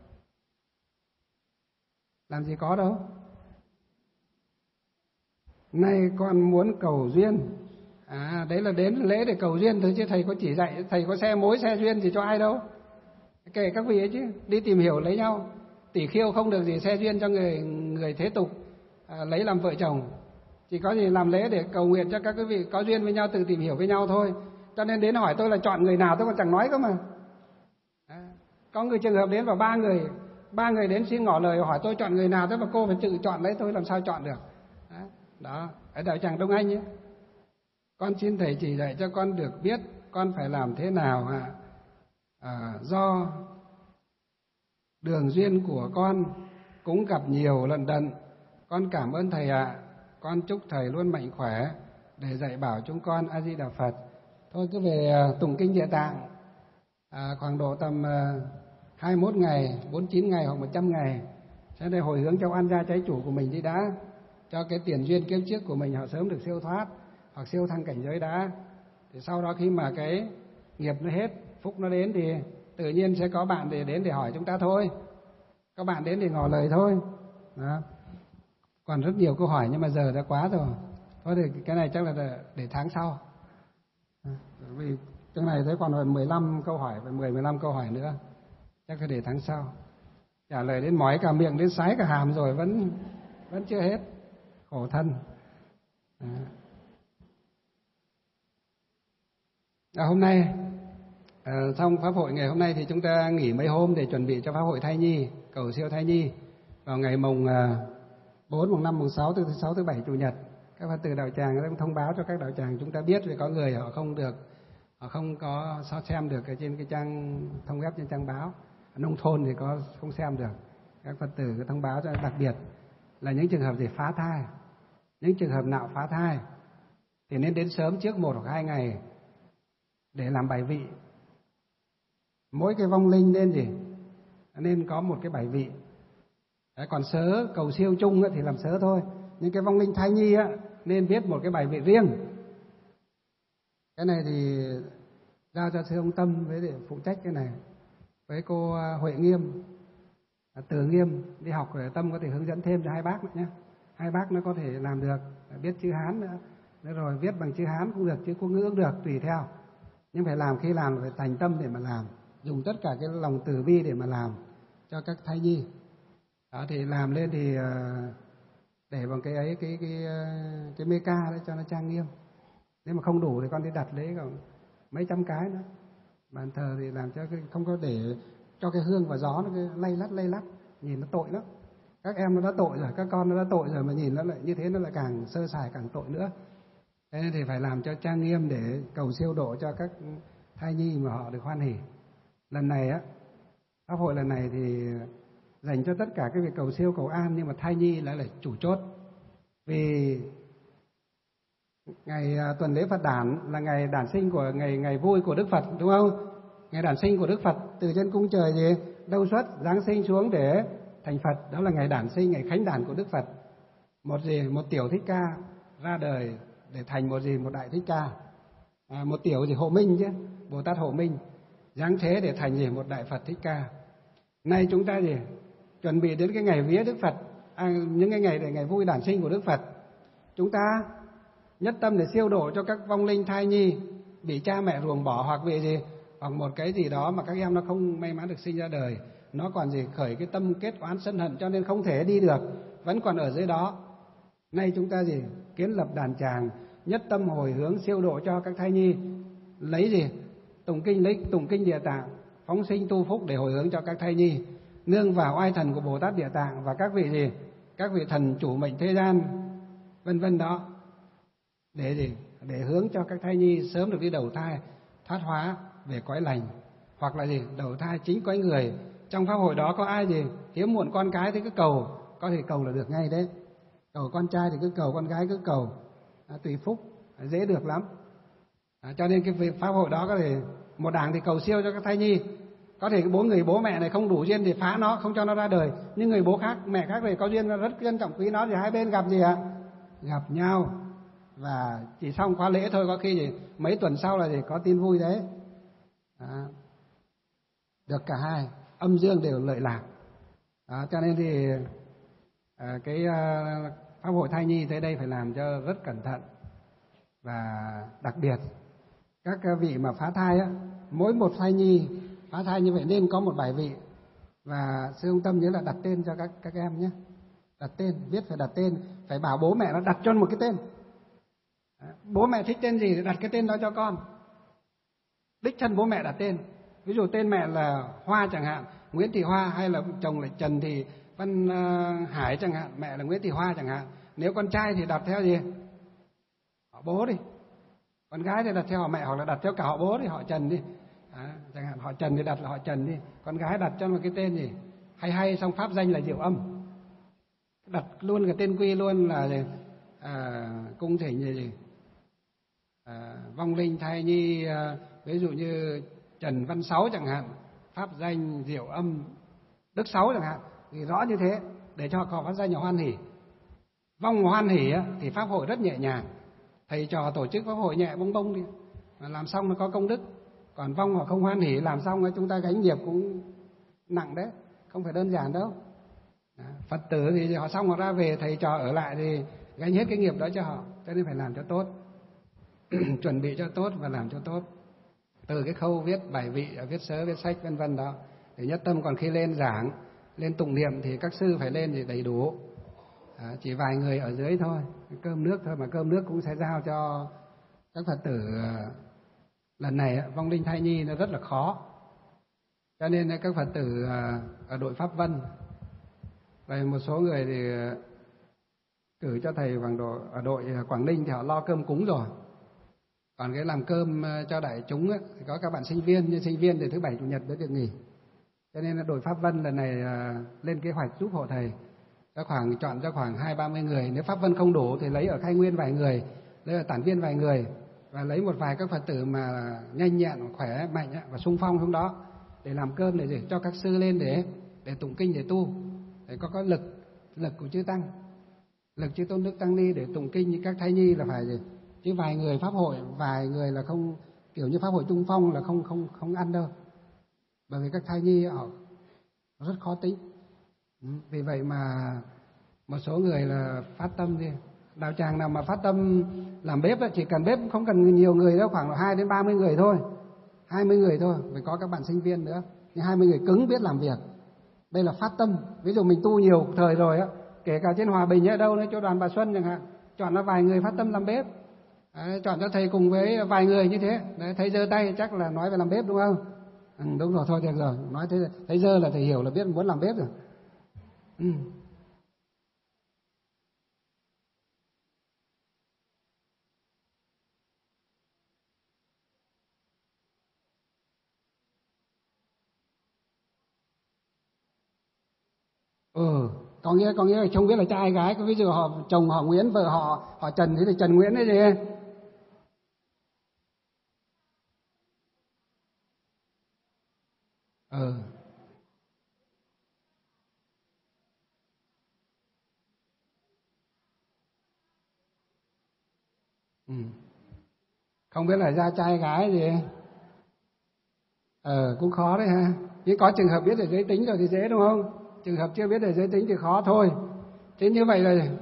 Làm gì có đâu. Nay con muốn cầu duyên. Đấy là đến lễ để cầu duyên thôi, chứ thầy có chỉ dạy, thầy có xe mối xe duyên gì cho ai đâu. Kể các vị ấy chứ, đi tìm hiểu lấy nhau. Tỷ Khiêu không được gì xe duyên cho người thế tục lấy làm vợ chồng. Chỉ có gì làm lễ để cầu nguyện cho các quý vị có duyên với nhau, tự tìm hiểu với nhau thôi. Cho nên đến hỏi tôi là chọn người nào tôi còn chẳng nói cơ mà. Có người trường hợp đến vào ba người đến xin ngỏ lời hỏi tôi chọn người nào, thế mà cô phải tự chọn lấy, tôi làm sao chọn được. Đó, ở đạo tràng Đông Anh ấy. Con xin thầy chỉ dạy cho con được biết con phải làm thế nào do đường duyên của con cũng gặp nhiều lần đận. Con cảm ơn thầy ạ. Con chúc thầy luôn mạnh khỏe để dạy bảo chúng con. A Di Đà Phật. Thôi cứ về tụng kinh Địa Tạng khoảng độ tầm 21 ngày, 49 ngày hoặc 100 ngày. Sẽ để hồi hướng cho oan gia trái chủ của mình đi đã, cho cái tiền duyên kiếp trước của mình họ sớm được siêu thoát hoặc siêu thăng cảnh giới đã. Thì sau đó khi mà cái nghiệp nó hết, phúc nó đến thì tự nhiên sẽ có bạn để đến để hỏi chúng ta thôi. Các bạn đến để ngỏ lời thôi. Đó. Còn rất nhiều câu hỏi nhưng mà giờ đã quá rồi. Thôi thì cái này chắc là để tháng sau. Vì cái này thấy còn 15 câu hỏi, phải 10-15 câu hỏi nữa. Chắc phải để tháng sau. Trả lời đến mỏi cả miệng, đến sái cả hàm rồi vẫn chưa hết. Khổ thân. Hôm nay trong pháp hội ngày hôm nay thì chúng ta nghỉ mấy hôm để chuẩn bị cho pháp hội thai nhi, cầu siêu thai nhi vào ngày mùng 4, mùng 5, mùng 6, thứ 6, thứ 7, chủ nhật. Các Phật tử đạo tràng cũng thông báo cho các đạo tràng chúng ta biết, vì có người họ không có xem được ở trên cái trang thông web, trên trang báo. Ở nông thôn thì không xem được. Các Phật tử có thông báo cho, đặc biệt là những trường hợp gì phá thai, những trường hợp nào phá thai thì nên đến sớm trước 1 hoặc 2 ngày để làm bài vị. Mỗi cái vong linh nên có một cái bài vị. Đấy, còn sớ cầu siêu chung thì làm sớ thôi. Nhưng cái vong linh thai nhi nên viết một cái bài vị riêng. Cái này thì giao cho sư ông Tâm với để phụ trách cái này. Với cô Huệ Nghiêm, Từ Nghiêm đi học rồi, Tâm có thể hướng dẫn thêm cho hai bác nữa nhé. Hai bác nó có thể làm được, biết chữ Hán nữa. Rồi viết bằng chữ Hán cũng được, chữ Quốc ngữ cũng được, tùy theo. Nhưng phải làm, khi làm phải thành tâm để mà làm, dùng tất cả cái lòng từ bi để mà làm cho các thai nhi. Đó thì làm lên thì để bằng cái ấy, cái mê ca đấy cho nó trang nghiêm. Nếu mà không đủ thì con đi đặt lấy còn mấy trăm cái nữa. Bàn thờ thì làm cho không có để cho cái hương và gió nó lay lắt, nhìn nó tội lắm. Các em nó đã tội rồi, các con nó đã tội rồi mà nhìn nó lại như thế, nó lại càng sơ sài, càng tội nữa. Thế nên thì phải làm cho trang nghiêm để cầu siêu độ cho các thai nhi mà họ được hoan hỉ. Lần này pháp hội lần này thì dành cho tất cả cái việc cầu siêu cầu an, nhưng mà thai nhi lại là chủ chốt. Vì ngày tuần lễ Phật đản là ngày đản sinh của ngày vui của Đức Phật, đúng không? Ngày đản sinh của Đức Phật từ trên cung trời đâu xuất giáng sinh xuống để thành Phật, đó là ngày đản sinh, ngày khánh đản của Đức Phật. Một tiểu Thích Ca ra đời để thành một đại Thích Ca. Một tiểu Hộ Minh chứ, Bồ Tát Hộ Minh giáng thế để thành một đại Phật Thích Ca. Nay chúng ta chuẩn bị đến cái ngày vía Đức Phật, những cái ngày để ngày vui đản sinh của Đức Phật. Chúng ta nhất tâm để siêu độ cho các vong linh thai nhi bị cha mẹ ruồng bỏ, hoặc bị hoặc một cái gì đó mà các em nó không may mắn được sinh ra đời, nó còn khởi cái tâm kết oán sân hận cho nên không thể đi được, vẫn còn ở dưới đó. Nay chúng ta kiến lập đàn tràng, nhất tâm hồi hướng siêu độ cho các thai nhi, lấy tụng kinh Địa Tạng, phóng sinh tu phúc để hồi hướng cho các thai nhi, nương vào oai thần của Bồ Tát Địa Tạng và các vị thần chủ mệnh thế gian vân vân đó, để hướng cho các thai nhi sớm được đi đầu thai thoát hóa về cõi lành, hoặc là đầu thai chính cõi người. Trong pháp hội đó có ai hiếm muộn con cái thì cứ cầu, có thể cầu là được ngay đấy. Cầu con trai thì cứ cầu, con gái cứ cầu, tùy phúc, dễ được lắm. Cho nên cái pháp hội đó có thể một đảng thì cầu siêu cho các thai nhi. Có thể người bố mẹ này không đủ duyên thì phá nó, không cho nó ra đời. Nhưng người bố khác, mẹ khác thì có duyên, rất trân trọng quý nó, thì hai bên gặp gặp nhau. Và chỉ xong khóa lễ thôi, có khi mấy tuần sau là có tin vui đấy. Được cả hai, âm dương đều lợi lạc. Cho nên thì cái pháp hội thai nhi tới đây phải làm cho rất cẩn thận. Và đặc biệt các vị mà phá thai mỗi một thai nhi phá thai như vậy nên có một bài vị. Và sư ông Tâm nhớ là đặt tên cho các em nhé. Đặt tên, viết phải đặt tên, phải bảo bố mẹ nó đặt cho một cái tên. Bố mẹ thích tên gì thì đặt cái tên đó cho con. Đích thân bố mẹ đặt tên. Ví dụ tên mẹ là Hoa chẳng hạn, Nguyễn Thị Hoa, hay là chồng là Trần Thị Văn Hải chẳng hạn, mẹ là Nguyễn Thị Hoa chẳng hạn. Nếu con trai thì đặt theo gì? Họ bố đi. Con gái thì đặt theo họ mẹ hoặc là đặt theo cả họ bố đi, họ Trần đi. Chẳng hạn họ Trần thì đặt là họ Trần đi. Con gái đặt cho một cái tên gì? Hay xong pháp danh là Diệu Âm. Đặt luôn cái tên quy luôn là gì? Cung thỉnh gì? Vong linh thai nhi, ví dụ như Trần Văn Sáu chẳng hạn, pháp danh Diệu Âm Đức Sáu chẳng hạn, thì rõ như thế để cho họ pháp danh là hoan hỷ. Vong hoan hỷ thì pháp hội rất nhẹ nhàng, thầy trò tổ chức pháp hội nhẹ bông bông đi, mà làm xong nó có công đức. Còn vong họ không hoan hỷ làm xong chúng ta gánh nghiệp cũng nặng đấy, không phải đơn giản đâu. Phật tử thì họ xong họ ra về, thầy trò ở lại thì gánh hết cái nghiệp đó cho họ, cho nên phải làm cho tốt. Chuẩn bị cho tốt và làm cho tốt. Từ cái khâu viết bài vị, viết sớ, viết sách vân vân đó. Để nhất tâm, còn khi lên giảng, lên tụng niệm thì các sư phải lên thì đầy đủ. Chỉ vài người ở dưới thôi, cơm nước thôi, mà cơm nước cũng sẽ giao cho các Phật tử. Lần này vong linh thai nhi nó rất là khó, cho nên các Phật tử ở đội Pháp Vân, rồi một số người thì cử cho thầy ở đội Quảng Ninh thì họ lo cơm cúng rồi. Còn cái làm cơm cho đại chúng thì có các bạn sinh viên, nhưng sinh viên thì thứ Bảy Chủ nhật mới được nghỉ. Cho nên là đội Pháp Vân lần này lên kế hoạch giúp hộ thầy chọn cho khoảng 20-30 người. Nếu Pháp Vân không đủ thì lấy ở Khai Nguyên vài người, lấy ở Tản Viên vài người, và lấy một vài các Phật tử mà nhanh nhẹn, khỏe mạnh và xung phong xuống đó để làm cơm, để cho các sư lên để tụng kinh, để tu, để có lực của chư tăng, lực chư Tôn Đức Tăng Ni để tụng kinh. Như các thai nhi là phải gì, chứ vài người pháp hội, vài người là không, kiểu như pháp hội trung phong là không ăn đâu, bởi vì các thai nhi họ rất khó tính. Vì vậy mà một số người là phát tâm đi. Đạo tràng nào mà phát tâm làm bếp chỉ cần bếp, không cần nhiều người đâu, khoảng 2-30 người thôi, 20 người thôi, phải có các bạn sinh viên nữa, nhưng 20 người cứng biết làm việc. Đây là phát tâm. Ví dụ mình tu nhiều thời rồi kể cả trên Hòa Bình ở đâu nữa, chỗ đoàn Bà Xuân chẳng hạn, chọn ra vài người phát tâm làm bếp. Chọn cho thầy cùng với vài người như thế. Đấy, thầy giơ tay chắc là nói về làm bếp đúng không? Đúng rồi, thôi được rồi, nói thế, thầy giơ là thầy hiểu là biết muốn làm bếp rồi. Có nghĩa là không biết là trai gái, ví dụ chồng họ Nguyễn, vợ họ Trần thì Trần Nguyễn đấy gì. Không biết là ra trai gái gì. Cũng khó đấy ha. Nhưng có trường hợp biết được giới tính rồi thì dễ đúng không? Trường hợp chưa biết được giới tính thì khó thôi. Thế như vậy là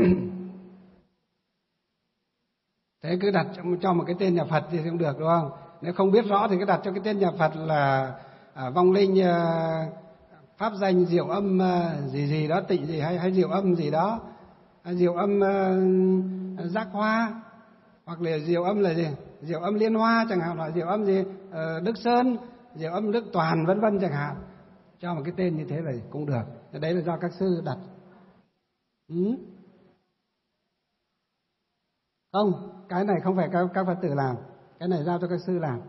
thế cứ đặt cho một cái tên nhà Phật thì không được đúng không? Nếu không biết rõ thì cứ đặt cho cái tên nhà Phật là vong linh pháp danh Diệu Âm gì đó, Tịnh gì hay Diệu Âm gì đó, Diệu Âm Giác Hoa, hoặc là Diệu Âm là gì, Diệu Âm Liên Hoa chẳng hạn, hoặc Diệu Âm gì Đức Sơn, Diệu Âm Đức Toàn vân vân chẳng hạn. Cho một cái tên như thế là cũng được. Đấy là do các sư đặt. Không, cái này không phải các Phật tử làm, cái này giao cho các sư làm.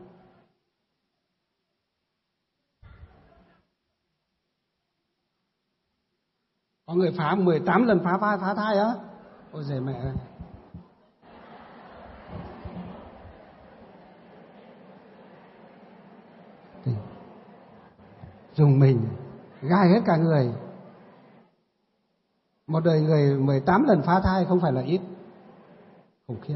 Có người phá 18 lần phá thai á. Ôi giời mẹ ơi. Dùng mình gai hết cả người. Một đời người 18 lần phá thai không phải là ít. Khủng khiếp.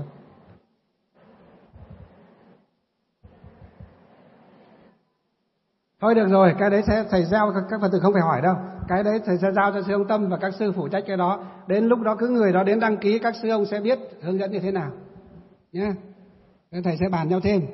Thôi được rồi, cái đấy thầy giao các Phật tử không phải hỏi đâu. Cái đấy thầy sẽ giao cho sư ông Tâm và các sư phụ trách cái đó. Đến lúc đó cứ người đó đến đăng ký, các sư ông sẽ biết hướng dẫn như thế nào nhé. Nên thầy sẽ bàn nhau thêm.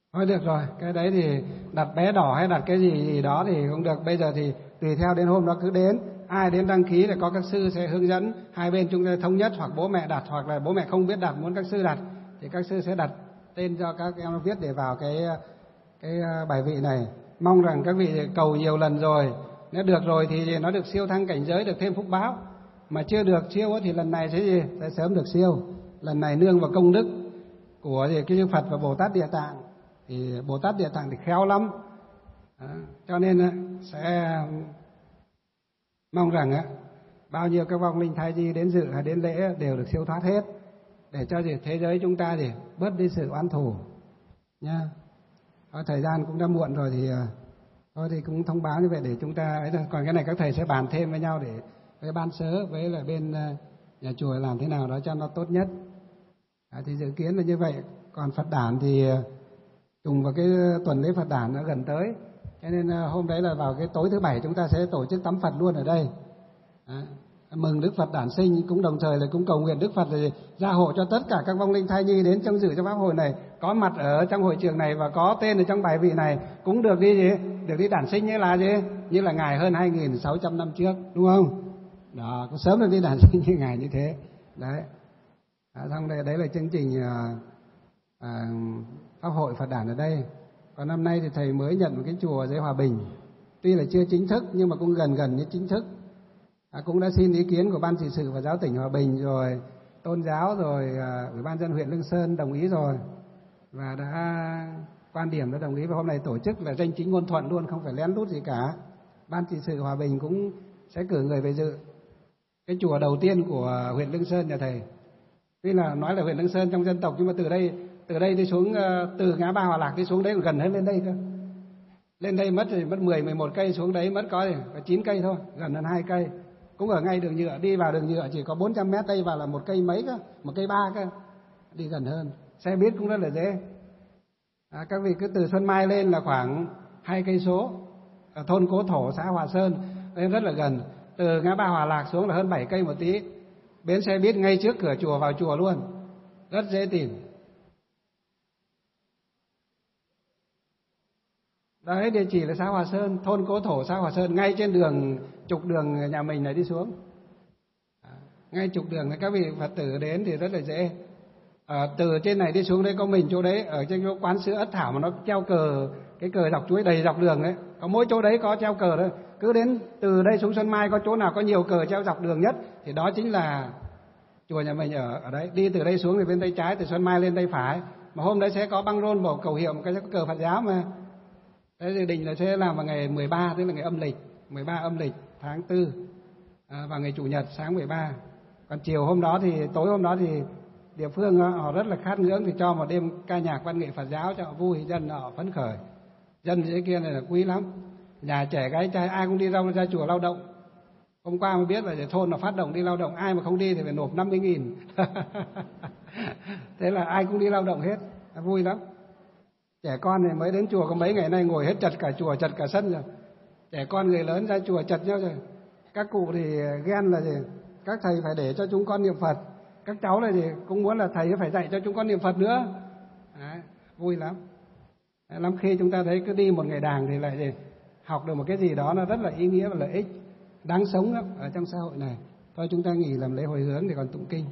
Thôi được rồi, cái đấy thì đặt vé đỏ hay đặt cái gì đó thì không được. Bây giờ thì tùy theo đến hôm đó cứ đến, ai đến đăng ký thì có các sư sẽ hướng dẫn, hai bên chúng ta thống nhất, hoặc bố mẹ đặt, hoặc là bố mẹ không biết đặt muốn các sư đặt thì các sư sẽ đặt tên cho các em viết để vào cái bài vị này. Mong rằng các vị cầu nhiều lần rồi, nếu được rồi thì nó được siêu thăng cảnh giới, được thêm phúc báo. Mà chưa được siêu thì lần này sẽ sớm được siêu. Lần này nương vào công đức của cái Phật và Bồ Tát Địa Tạng. Thì Bồ Tát Địa Tạng thì khéo lắm. Cho nên sẽ mong rằng bao nhiêu các vong linh thai nhi đến dự hay đến lễ đều được siêu thoát hết, để cho thế giới chúng ta thì bớt đi sự oán thù nha. Thời gian cũng đã muộn rồi thì thôi thì cũng thông báo như vậy để chúng ta ấy thôi. Còn cái này các thầy sẽ bàn thêm với nhau để với ban sớ với lại bên nhà chùa làm thế nào đó cho nó tốt nhất. Thì dự kiến là như vậy. Còn Phật đản thì trùng vào cái tuần lễ Phật đản nó gần tới, cho nên hôm đấy là vào cái tối thứ Bảy chúng ta sẽ tổ chức tắm Phật luôn ở đây. Mừng Đức Phật đản sinh, cũng đồng thời là cũng cầu nguyện Đức Phật là gia hộ cho tất cả các vong linh thai nhi đến trong dự trong pháp hội này, có mặt ở trong hội trường này và có tên ở trong bài vị này cũng được đi đản sinh như là Ngài hơn 2.600 năm trước, đúng không? Đó, cũng sớm được đi đản sinh như Ngài như thế. Đấy. Xong đây đấy là chương trình pháp hội Phật đản ở đây. Còn năm nay thì thầy mới nhận một cái chùa ở dưới Hòa Bình, tuy là chưa chính thức nhưng mà cũng gần như chính thức. Cũng đã xin ý kiến của ban trị sự và giáo tỉnh Hòa Bình rồi, tôn giáo rồi, ủy ban dân huyện Lương Sơn đồng ý rồi, và đã quan điểm đã đồng ý, và hôm nay tổ chức là danh chính ngôn thuận luôn, không phải lén lút gì cả. Ban trị sự Hòa Bình cũng sẽ cử người về dự cái chùa đầu tiên của huyện Lương Sơn nhà thầy. Tuy là nói là huyện Lương Sơn trong dân tộc, nhưng mà từ đây đi xuống, từ ngã ba Hòa Lạc đi xuống đấy còn gần hơn lên đây cơ. Lên đây mất 10-11 cây, xuống đấy mất có 9 cây thôi, gần hơn 2 cây. Cũng ở ngay đường nhựa, đi vào đường nhựa chỉ có 400 mét, đây vào là 1 cây mấy cơ, 1 cây 3 cơ, đi gần hơn. Xe buýt cũng rất là dễ. Các vị cứ từ Xuân Mai lên là khoảng 2 cây số, ở thôn Cố Thổ, xã Hòa Sơn, đây rất là gần. Từ ngã ba Hòa Lạc xuống là hơn 7 cây một tí. Bến xe buýt ngay trước cửa chùa, vào chùa luôn, rất dễ tìm. Đấy, địa chỉ là xã Hòa Sơn, thôn Cố Thổ, xã Hòa Sơn, ngay trên đường trục đường nhà mình này đi xuống. Ngay trục đường này các vị Phật tử đến thì rất là dễ. Từ trên này đi xuống đấy có mình chỗ đấy, ở trên chỗ quán sữa Ất Thảo mà nó treo cờ, cái cờ dọc chuối đầy dọc đường đấy, có mỗi chỗ đấy có treo cờ thôi. Cứ đến từ đây xuống Xuân Mai có chỗ nào có nhiều cờ treo dọc đường nhất thì đó chính là chùa nhà mình ở đấy. Đi từ đây xuống thì bên tay trái, từ Xuân Mai lên tay phải. Mà hôm đấy sẽ có băng rôn màu cầu hiệu, một cái cờ Phật giáo mà. Thế dự định là sẽ làm vào ngày 13, tức là ngày âm lịch, 13 âm lịch tháng 4, vào ngày Chủ nhật sáng 13. Còn chiều hôm đó thì, tối hôm đó thì địa phương họ rất là khát ngưỡng thì cho một đêm ca nhạc văn nghệ Phật giáo cho họ vui, dân họ phấn khởi. Dân thế kia này là quý lắm. Nhà trẻ gái trai ai cũng đi ra chùa lao động. Hôm qua mới biết là thôn nó phát động đi lao động, ai mà không đi thì phải nộp 50.000. Thế là ai cũng đi lao động hết, vui lắm. Trẻ con thì mới đến chùa có mấy ngày nay ngồi hết chật cả chùa, chật cả sân rồi. Trẻ con người lớn ra chùa chật nhau rồi. Các cụ thì ghen là gì? Các thầy phải để cho chúng con niệm Phật. Các cháu này thì cũng muốn là thầy phải dạy cho chúng con niệm Phật nữa. Đấy, vui lắm. Lắm khi chúng ta thấy cứ đi một ngày đàng thì lại gì? Học được một cái gì đó nó rất là ý nghĩa và lợi ích, đáng sống lắm ở trong xã hội này. Thôi chúng ta nghỉ làm lễ hồi hướng thì còn tụng kinh.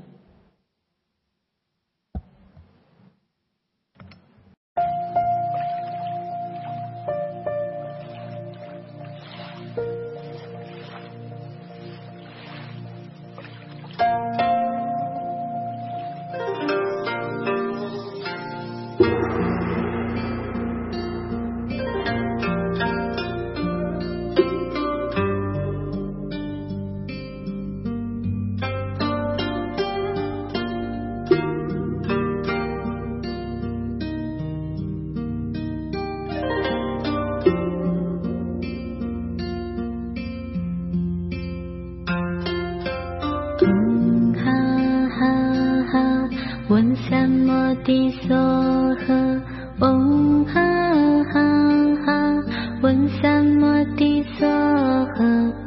Om ha ha ha, Vân Sam Mô Ti So Hờ.